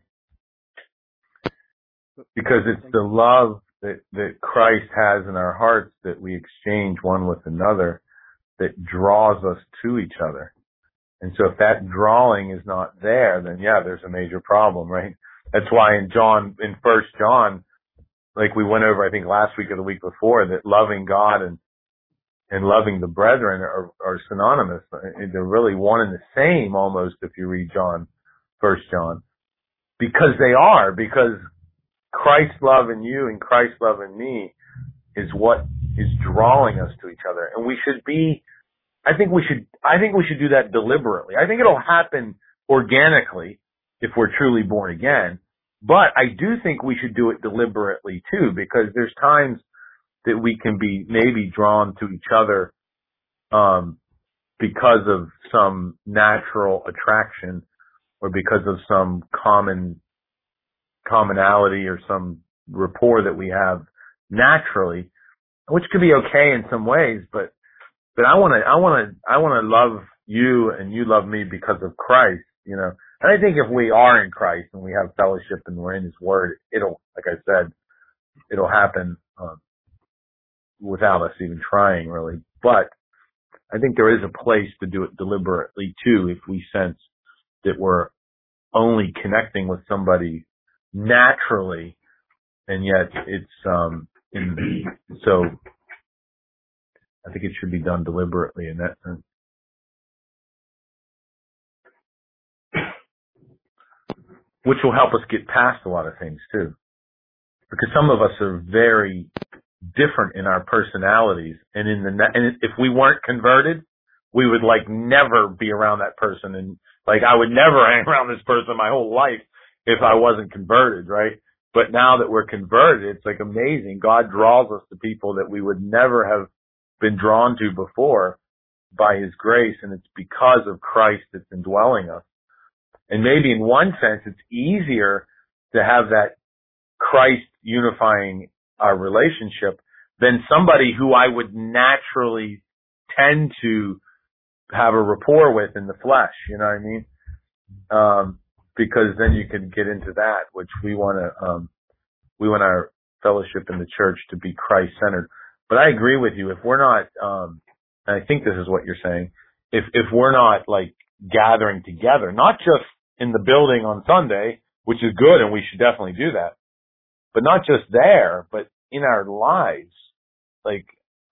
[SPEAKER 1] Because it's the love that, that Christ has in our hearts that we exchange one with another that draws us to each other. And so if that drawing is not there, then yeah, there's a major problem, right? That's why in John, in First John, like we went over, I think last week or the week before, that loving God and and loving the brethren are, are synonymous. They're really one and the same almost if you read John, First John. Because they are, because Christ's love in you and Christ's love in me is what is drawing us to each other. And we should be, I think we should, I think we should do that deliberately. I think it'll happen organically if we're truly born again. But I do think we should do it deliberately too, because there's times that we can be maybe drawn to each other, um, because of some natural attraction or because of some common commonality or some rapport that we have naturally, which could be okay in some ways, but, but I want to, I want to, I want to love you and you love me because of Christ, you know. And I think if we are in Christ and we have fellowship and we're in His Word, it'll, like I said, it'll happen, um, without us even trying really. But I think there is a place to do it deliberately too, if we sense that we're only connecting with somebody naturally, and yet it's um in the, so I think it should be done deliberately in that sense. Which will help us get past a lot of things too. Because some of us are very different in our personalities, and in the and if we weren't converted, we would like never be around that person, and like I would never hang around this person my whole life if I wasn't converted, right? But now that we're converted, it's like amazing. God draws us to people that we would never have been drawn to before by His grace, and it's because of Christ that's indwelling us. And maybe in one sense, it's easier to have that Christ unifying our relationship than somebody who I would naturally tend to have a rapport with in the flesh. You know what I mean? Um, because then you can get into that, which we want to, um, we want our fellowship in the church to be Christ-centered. But I agree with you. If we're not, um, and I think this is what you're saying, if, if we're not like gathering together, not just in the building on Sunday, which is good and we should definitely do that, but not just there, but in our lives, like,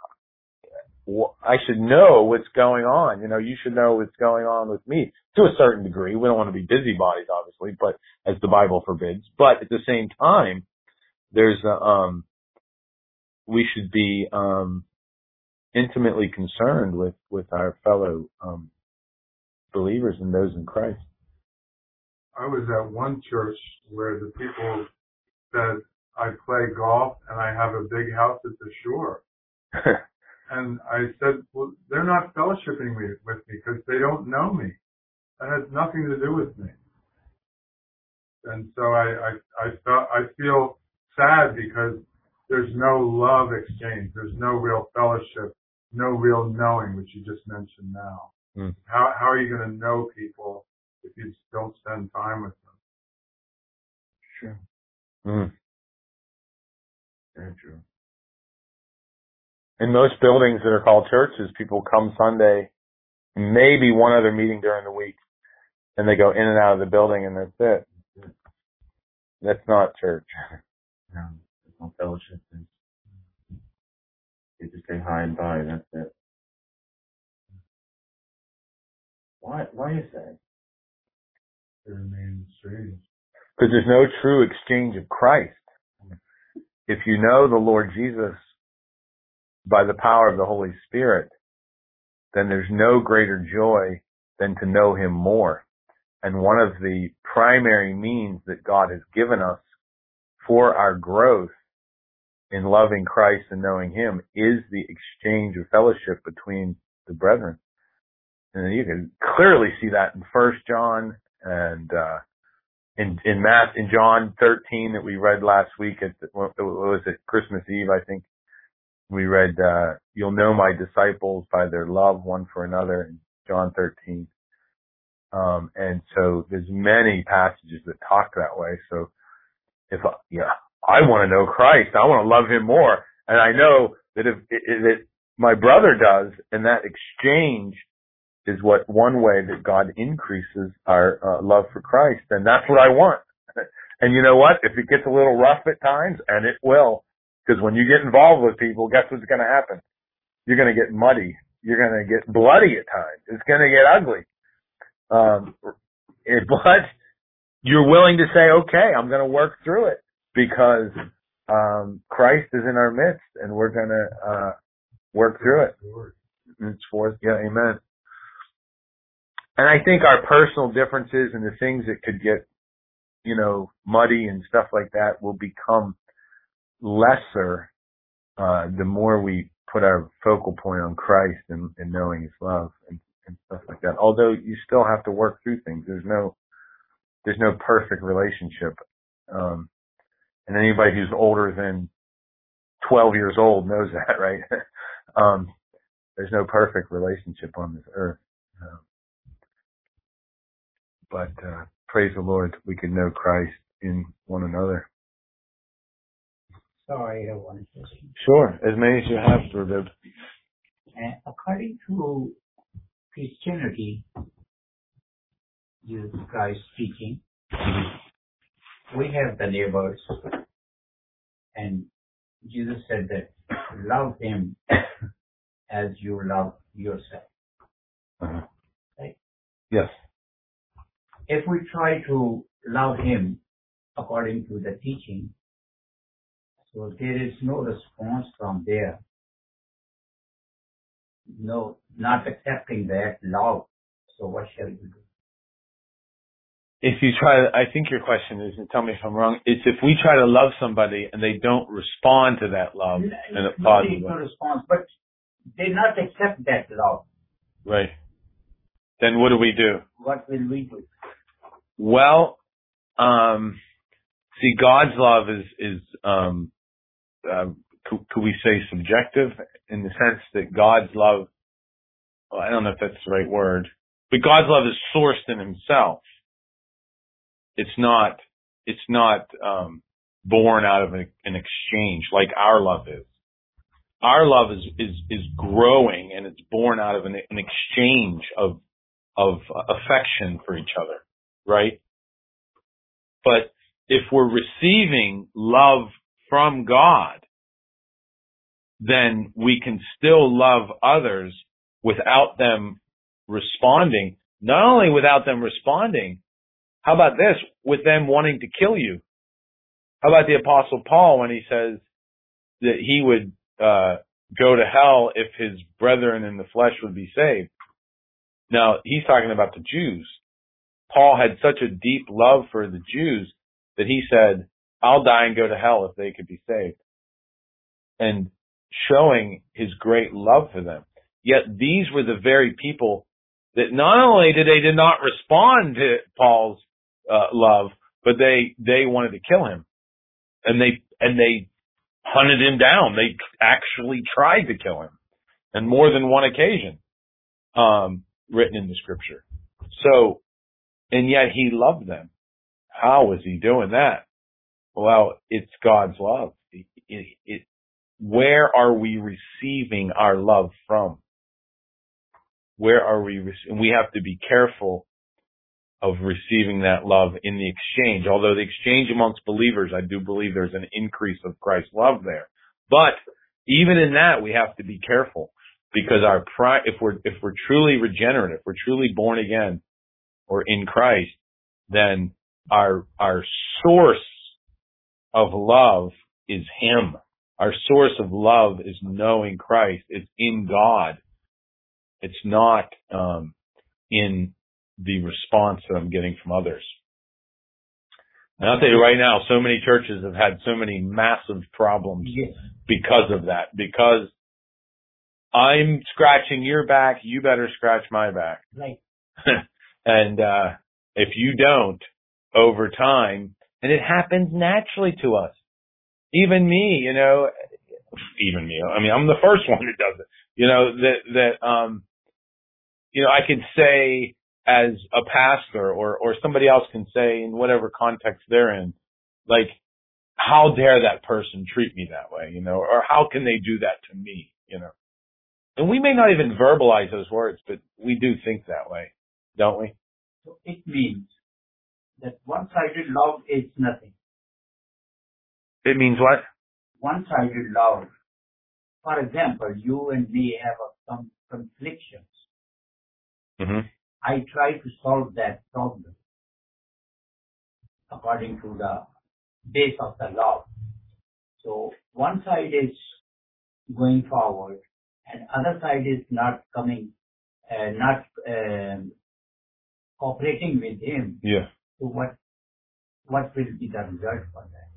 [SPEAKER 1] I should know what's going on. You know, you should know what's going on with me to a certain degree. We don't want to be busybodies, obviously, but as the Bible forbids. But at the same time, there's a, um, we should be um, intimately concerned with with our fellow um, believers and those in Christ.
[SPEAKER 4] I was at one church where the people said, "I play golf and I have a big house at the shore." And I said, well, they're not fellowshipping me, with me because they don't know me. That has nothing to do with me. And so I, I, I, felt, I feel sad because there's no love exchange. There's no real fellowship, no real knowing, which you just mentioned now. Mm. How, how are you going to know people if you don't spend time with them?
[SPEAKER 1] Sure. Mm. Very true. In most buildings that are called churches, people come Sunday, maybe one other meeting during the week, and they go in and out of the building, and that's it. That's not church.
[SPEAKER 5] No, there's no fellowship. They just say hi and bye, that's it. Why, why is that?
[SPEAKER 4] It remains strange.
[SPEAKER 1] Because there's no true exchange of Christ. If you know the Lord Jesus by the power of the Holy Spirit, then there's no greater joy than to know Him more. And one of the primary means that God has given us for our growth in loving Christ and knowing Him is the exchange of fellowship between the brethren. And you can clearly see that in First John and uh in in Matt in John thirteen that we read last week at the, what was it, Christmas Eve, I think. We read, uh, you'll know my disciples by their love one for another in John thirteen. Um, and so there's many passages that talk that way. So if, I, yeah, I want to know Christ, I want to love Him more. And I know that if, that my brother does, and that exchange is what one way that God increases our uh, love for Christ. And that's what I want. And you know what? If it gets a little rough at times, and it will, because when you get involved with people, guess what's going to happen? You're going to get muddy. You're going to get bloody at times. It's going to get ugly. Um, it, but you're willing to say, okay, I'm going to work through it because um, Christ is in our midst, and we're going to uh, work through it. It's for, yeah, amen. And I think our personal differences and the things that could get, you know, muddy and stuff like that will become lesser uh the more we put our focal point on Christ and, and knowing His love and, and stuff like that. Although you still have to work through things. There's no there's no perfect relationship. Um and anybody who's older than twelve years old knows that, right? um there's no perfect relationship on this earth. Um, but uh praise the Lord, we can know Christ in one another.
[SPEAKER 6] Sorry, I have one question.
[SPEAKER 1] Sure, as many as you have, Rabib.
[SPEAKER 6] Uh, according to Christianity, Jesus Christ speaking, we have the neighbors, and Jesus said that love Him as you love yourself.
[SPEAKER 1] Uh-huh.
[SPEAKER 6] Right?
[SPEAKER 1] Yes.
[SPEAKER 6] If we try to love Him according to the teaching, so there is no response from there. No, not accepting that love. So what shall we do?
[SPEAKER 1] If you try to, I think your question is, and tell me if I'm wrong, it's if we try to love somebody and they don't respond to that love
[SPEAKER 6] No,
[SPEAKER 1] in a
[SPEAKER 6] no,
[SPEAKER 1] positive
[SPEAKER 6] no
[SPEAKER 1] way.
[SPEAKER 6] response, but did not accept that love,
[SPEAKER 1] Right. Then what do we do?
[SPEAKER 6] what will we do?
[SPEAKER 1] Well, um, see, God's love is, is, um, uh, could, could we say subjective in the sense that God's love, well, I don't know if that's the right word, but God's love is sourced in himself. It's not, it's not, um, born out of an, an exchange like our love is. Our love is, is, is growing, and it's born out of an, an exchange of, of affection for each other, right? But if we're receiving love from God, then we can still love others without them responding. Not only without them responding, how about this? With them wanting to kill you. How about the Apostle Paul when he says that he would uh, go to hell if his brethren in the flesh would be saved? Now, he's talking about the Jews. Paul had such a deep love for the Jews that he said, I'll die and go to hell if they could be saved. And showing his great love for them. Yet these were the very people that not only did they did not respond to Paul's uh, love, but they, they wanted to kill him. And they, and they hunted him down. They actually tried to kill him. And more than one occasion, um, written in the scripture. So, and yet he loved them. How was he doing that? Well, it's God's love. It, it, it, where are we receiving our love from? Where are we? And we have to be careful of receiving that love in the exchange. Although the exchange amongst believers, I do believe there's an increase of Christ's love there. But even in that, we have to be careful, because our pri- if we're if we're truly regenerate, if we're truly born again or in Christ, then our our source of love is Him. Our source of love is knowing Christ. It's in God. It's not um, in the response that I'm getting from others. And I'll tell you right now, so many churches have had so many massive problems
[SPEAKER 6] Yes.
[SPEAKER 1] because of that. Because I'm scratching your back, you better scratch my back.
[SPEAKER 6] Right.
[SPEAKER 1] And uh, if you don't, over time, and it happens naturally to us. Even me, you know, even me. I mean, I'm the first one who does it. You know, that, that, um, you know, I can say as a pastor or, or somebody else can say in whatever context they're in, like, how dare that person treat me that way, you know, or how can they do that to me, you know? And we may not even verbalize those words, but we do think that way, don't we?
[SPEAKER 6] So it means that one-sided love is nothing.
[SPEAKER 1] It means what?
[SPEAKER 6] One-sided love. For example, you and me have a, some conflictions.
[SPEAKER 1] Mm-hmm.
[SPEAKER 6] I try to solve that problem according to the base of the law. So one side is going forward and other side is not coming, uh, not um, cooperating with him.
[SPEAKER 1] Yeah.
[SPEAKER 6] So what what will be the result for that?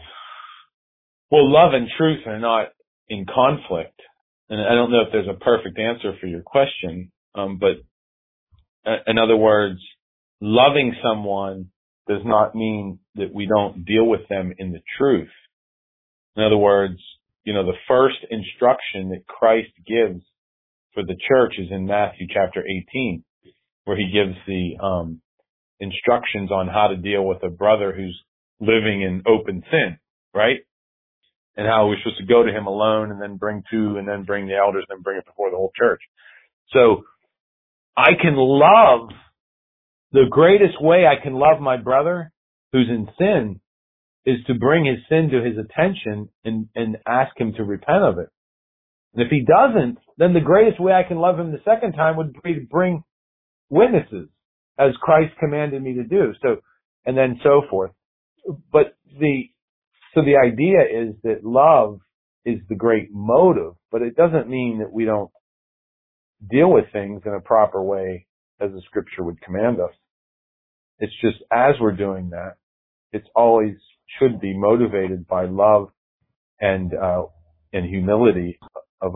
[SPEAKER 1] Well, love and truth are not in conflict. And I don't know if there's a perfect answer for your question, um, but uh, in other words, loving someone does not mean that we don't deal with them in the truth. In other words, you know, the first instruction that Christ gives for the church is in Matthew chapter eighteen, where he gives the um, instructions on how to deal with a brother who's living in open sin, right? And how we're supposed to go to him alone and then bring two and then bring the elders and then bring it before the whole church. So I can love, the greatest way I can love my brother who's in sin is to bring his sin to his attention and, and ask him to repent of it. And if he doesn't, then the greatest way I can love him the second time would be to bring witnesses, as Christ commanded me to do. So, and then so forth. But the, so the idea is that love is the great motive, but it doesn't mean that we don't deal with things in a proper way as the scripture would command us. It's just as we're doing that, it's always should be motivated by love and, uh, and humility of our,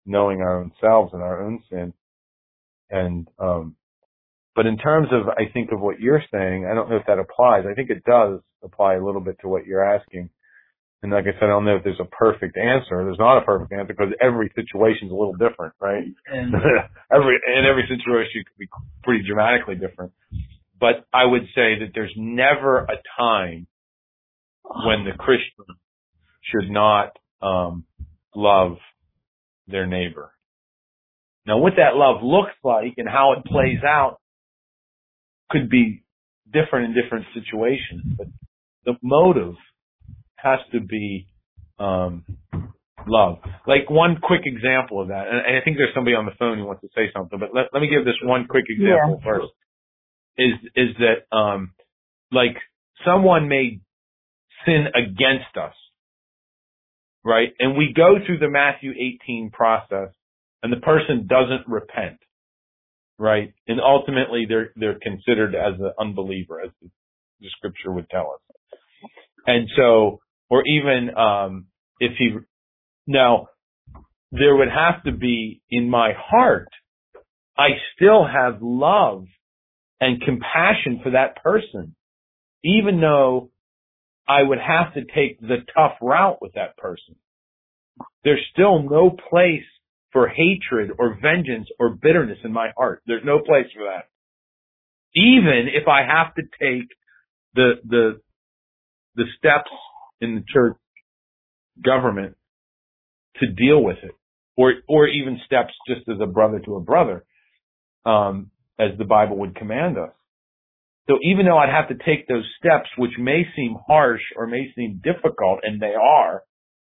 [SPEAKER 1] knowing our own selves and our own sin. And, um, but in terms of, I think of what you're saying, I don't know if that applies. I think it does apply a little bit to what you're asking. And like I said, I don't know if there's a perfect answer. There's not a perfect answer because every situation is a little different, right?
[SPEAKER 6] And
[SPEAKER 1] every, in every situation it could be pretty dramatically different. But I would say that there's never a time when the Christian should not um, love their neighbor. Now, what that love looks like and how it plays out could be different in different situations, but the motive has to be um, love. Like one quick example of that, and I think there's somebody on the phone who wants to say something, but let, let me give this one quick example yeah. first. Is is that um, like someone may sin against us, right? And we go through the Matthew eighteen process, and the person doesn't repent, right? And ultimately, they're they're considered as an unbeliever, as the, the Scripture would tell us. And so, or even um, if he now, there would have to be in my heart, I still have love and compassion for that person, even though I would have to take the tough route with that person. There's still no place for hatred or vengeance or bitterness in my heart. There's no place for that. Even if I have to take the the the steps in the church government to deal with it, or or even steps just as a brother to a brother, um, as the Bible would command us. So even though I'd have to take those steps, which may seem harsh or may seem difficult, and they are,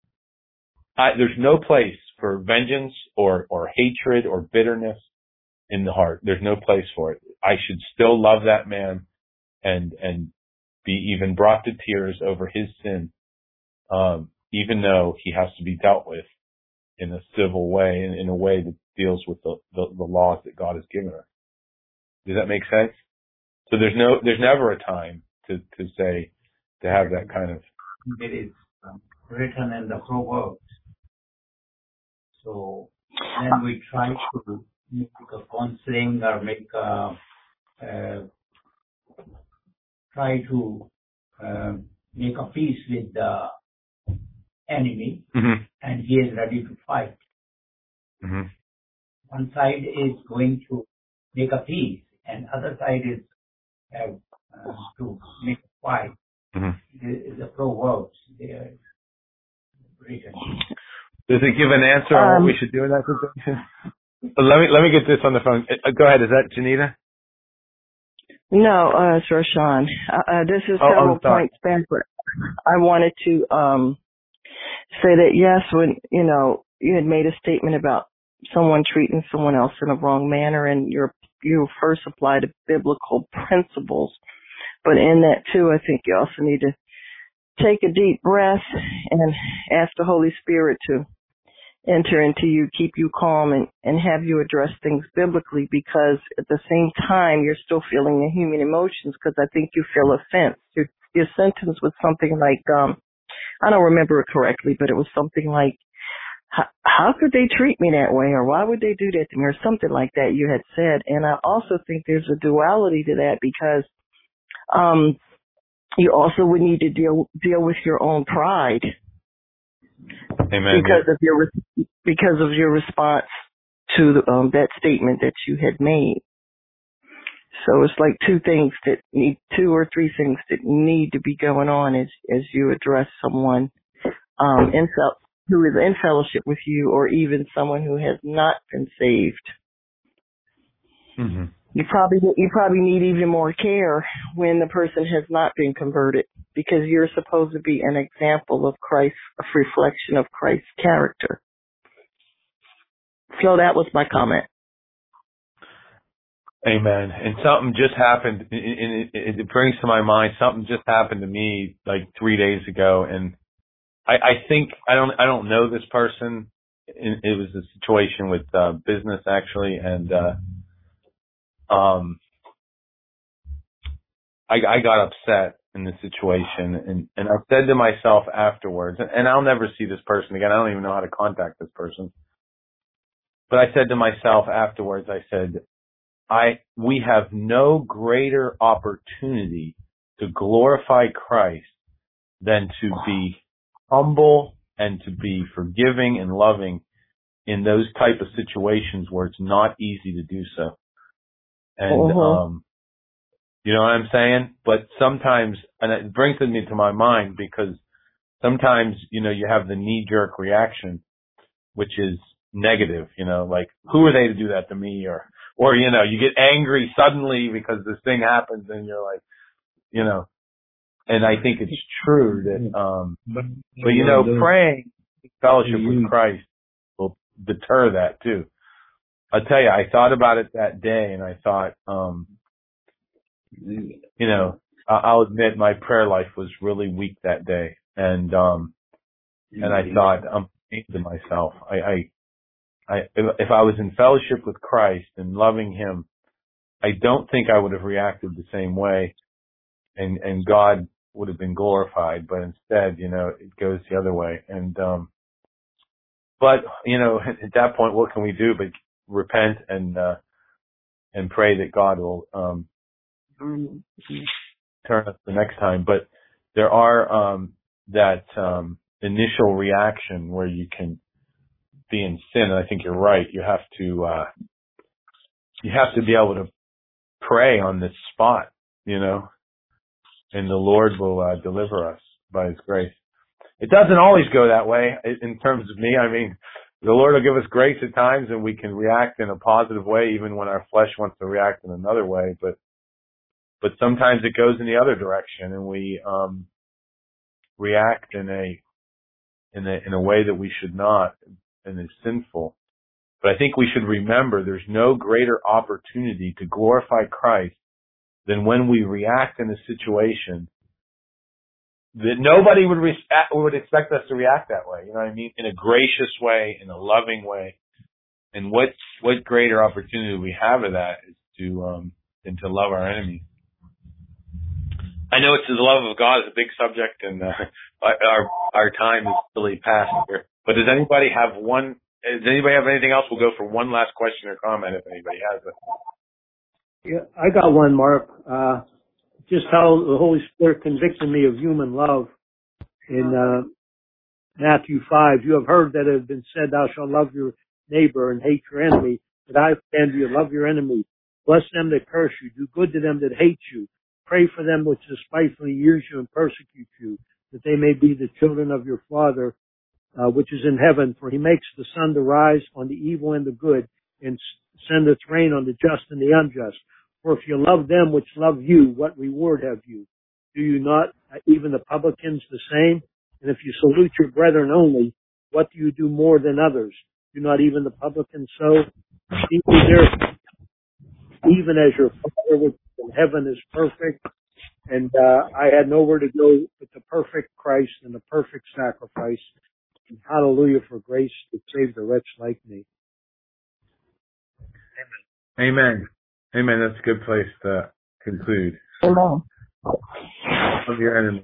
[SPEAKER 1] I, there's no place for vengeance or, or hatred or bitterness in the heart. There's no place for it. I should still love that man and and be even brought to tears over his sin, um, even though he has to be dealt with in a civil way and in a way that deals with the, the, the laws that God has given us. Does that make sense? So there's no, there's never a time to, to say, to have that kind of.
[SPEAKER 6] It is um, written in the Proverbs. So then we try to make a counseling or make a, uh, try to uh, make a peace with the enemy, mm-hmm. and he is ready to fight. Mm-hmm. One side is going to make a peace, and other side is uh, uh, to make a fight. Mm-hmm. The, the Proverbs, they are written.
[SPEAKER 1] Does it give an answer um, on what we should do in that situation? let me let me get this on the phone. Uh, go ahead. Is that Janita?
[SPEAKER 7] No, uh, it's Roshan. Uh, uh, this is
[SPEAKER 1] oh,
[SPEAKER 7] several points back. I wanted to um, say that yes, when you know you had made a statement about someone treating someone else in a wrong manner, and you're, you first applied biblical principles, but in that too, I think you also need to take a deep breath and ask the Holy Spirit to enter into you, keep you calm, and, and have you address things biblically, because at the same time, you're still feeling the human emotions, because I think you feel offense. Your, your sentence was something like, um, I don't remember it correctly, but it was something like, how could they treat me that way, or why would they do that to me, or something like that you had said. And I also think there's a duality to that, because um, you also would need to deal deal with your own pride.
[SPEAKER 1] Amen.
[SPEAKER 7] Because
[SPEAKER 1] yeah.
[SPEAKER 7] of your because of your response to the, um, that statement that you had made. So it's like two things that need, two or three things that need to be going on as as you address someone um, in who is in fellowship with you, or even someone who has not been saved.
[SPEAKER 1] Mm-hmm.
[SPEAKER 7] You probably you probably need even more care when the person has not been converted, because you're supposed to be an example of Christ, a reflection of Christ's character. So that was my comment.
[SPEAKER 1] Amen. And something just happened, and it, it brings to my mind, something just happened to me like three days ago, and I, I think, I don't I don't know this person. It, it was a situation with uh, business, actually, and uh, um, I, I got upset in the situation, and, and I said to myself afterwards, and I'll never see this person again. I don't even know how to contact this person. but I said to myself afterwards, I said, I, we have no greater opportunity to glorify Christ than to be humble and to be forgiving and loving in those type of situations where it's not easy to do so. And,
[SPEAKER 7] Uh-huh.
[SPEAKER 1] um, you know what I'm saying? But sometimes, and it brings me to my mind because sometimes, you know, you have the knee-jerk reaction, which is negative, you know, like, who are they to do that to me? Or, or, you know, you get angry suddenly because this thing happens and you're like, you know, and I think it's true that, um, but you know, praying fellowship with Christ will deter that too. I'll tell you, I thought about it that day and I thought, um, you know, I'll admit my prayer life was really weak that day. And, um, and I thought, I'm saying to myself, I, I, I, if I was in fellowship with Christ and loving Him, I don't think I would have reacted the same way and, and God would have been glorified, but instead, you know, it goes the other way. And, um, but, you know, at that point, what can we do but repent and, uh, and pray that God will, um, turn us the next time. But there are, um, that, um, initial reaction where you can be in sin. And I think you're right. You have to, uh, you have to be able to pray on this spot, you know, and the Lord will uh, deliver us by His grace. It doesn't always go that way in terms of me. I mean, the Lord will give us grace at times and we can react in a positive way even when our flesh wants to react in another way. But, but sometimes it goes in the other direction and we, um, react in a, in a, in a way that we should not and is sinful. But I think we should remember there's no greater opportunity to glorify Christ than when we react in a situation that nobody would re- would expect us to react that way. You know what I mean? In a gracious way, in a loving way. And what what greater opportunity we have of that is to um than to love our enemies. I know it's the love of God is a big subject, and uh, our our time is really past here. But does anybody have one? Does anybody have anything else? We'll go for one last question or comment if anybody has it.
[SPEAKER 2] Yeah, I got one, Mark. Uh, just how the Holy Spirit convicted me of human love in uh, Matthew five. You have heard that it has been said, "Thou shalt love your neighbor and hate your enemy." But I command you, love your enemy, bless them that curse you, do good to them that hate you, pray for them which despitefully use you and persecute you, that they may be the children of your Father uh, which is in heaven. For He makes the sun to rise on the evil and the good, and sendeth rain on the just and the unjust. For if you love them which love you, what reward have you? Do you not even the publicans the same? And if you salute your brethren only, what do you do more than others? Do not even the publicans so? Even as your Father which is in heaven is perfect. And uh, I had nowhere to go but the perfect Christ and the perfect sacrifice. And hallelujah for grace to save a wretch like me.
[SPEAKER 1] Amen. Amen. That's a good place to conclude.
[SPEAKER 7] Amen.
[SPEAKER 1] Love your enemy.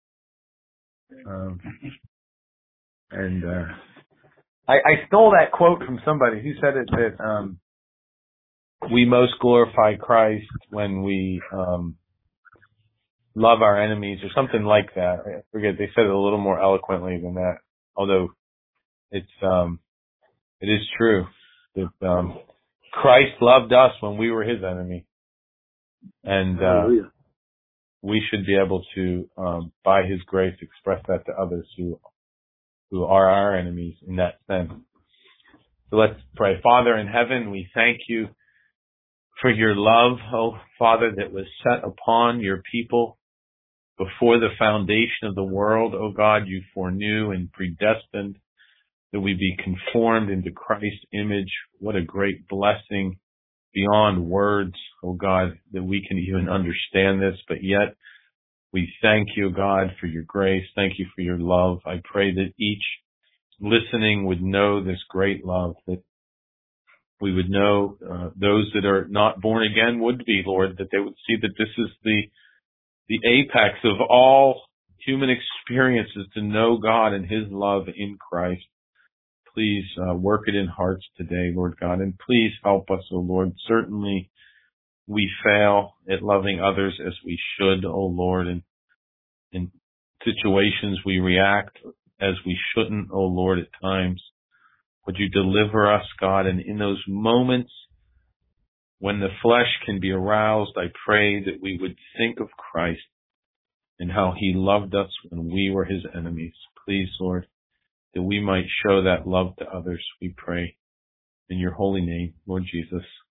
[SPEAKER 1] Um, and uh, I, I stole that quote from somebody who said it that um, we most glorify Christ when we um, love our enemies or something like that. I forget. They said it a little more eloquently than that. Although it's um, it is true that um, Christ loved us when we were His enemy, and uh, we should be able to, um, by His grace, express that to others who who are our enemies in that sense. So let's pray. Father in heaven, we thank You for Your love, oh Father, that was set upon Your people before the foundation of the world. Oh God, You foreknew and predestined that we be conformed into Christ's image. What a great blessing beyond words, oh God, that we can even understand this, but yet we thank You, God, for Your grace. Thank You for Your love. I pray that each listening would know this great love, that we would know uh, those that are not born again would be, Lord, that they would see that this is the the apex of all human experiences, to know God and His love in Christ. please uh, work it in hearts today, Lord God, and please help us, O Lord. Certainly we fail at loving others as we should, O Lord, and in situations we react as we shouldn't, O Lord, at times. Would you deliver us, God, and in those moments when the flesh can be aroused, I pray that we would think of Christ and how he loved us when we were his enemies. Please, Lord, that we might show that love to others, we pray. In your holy name, Lord Jesus.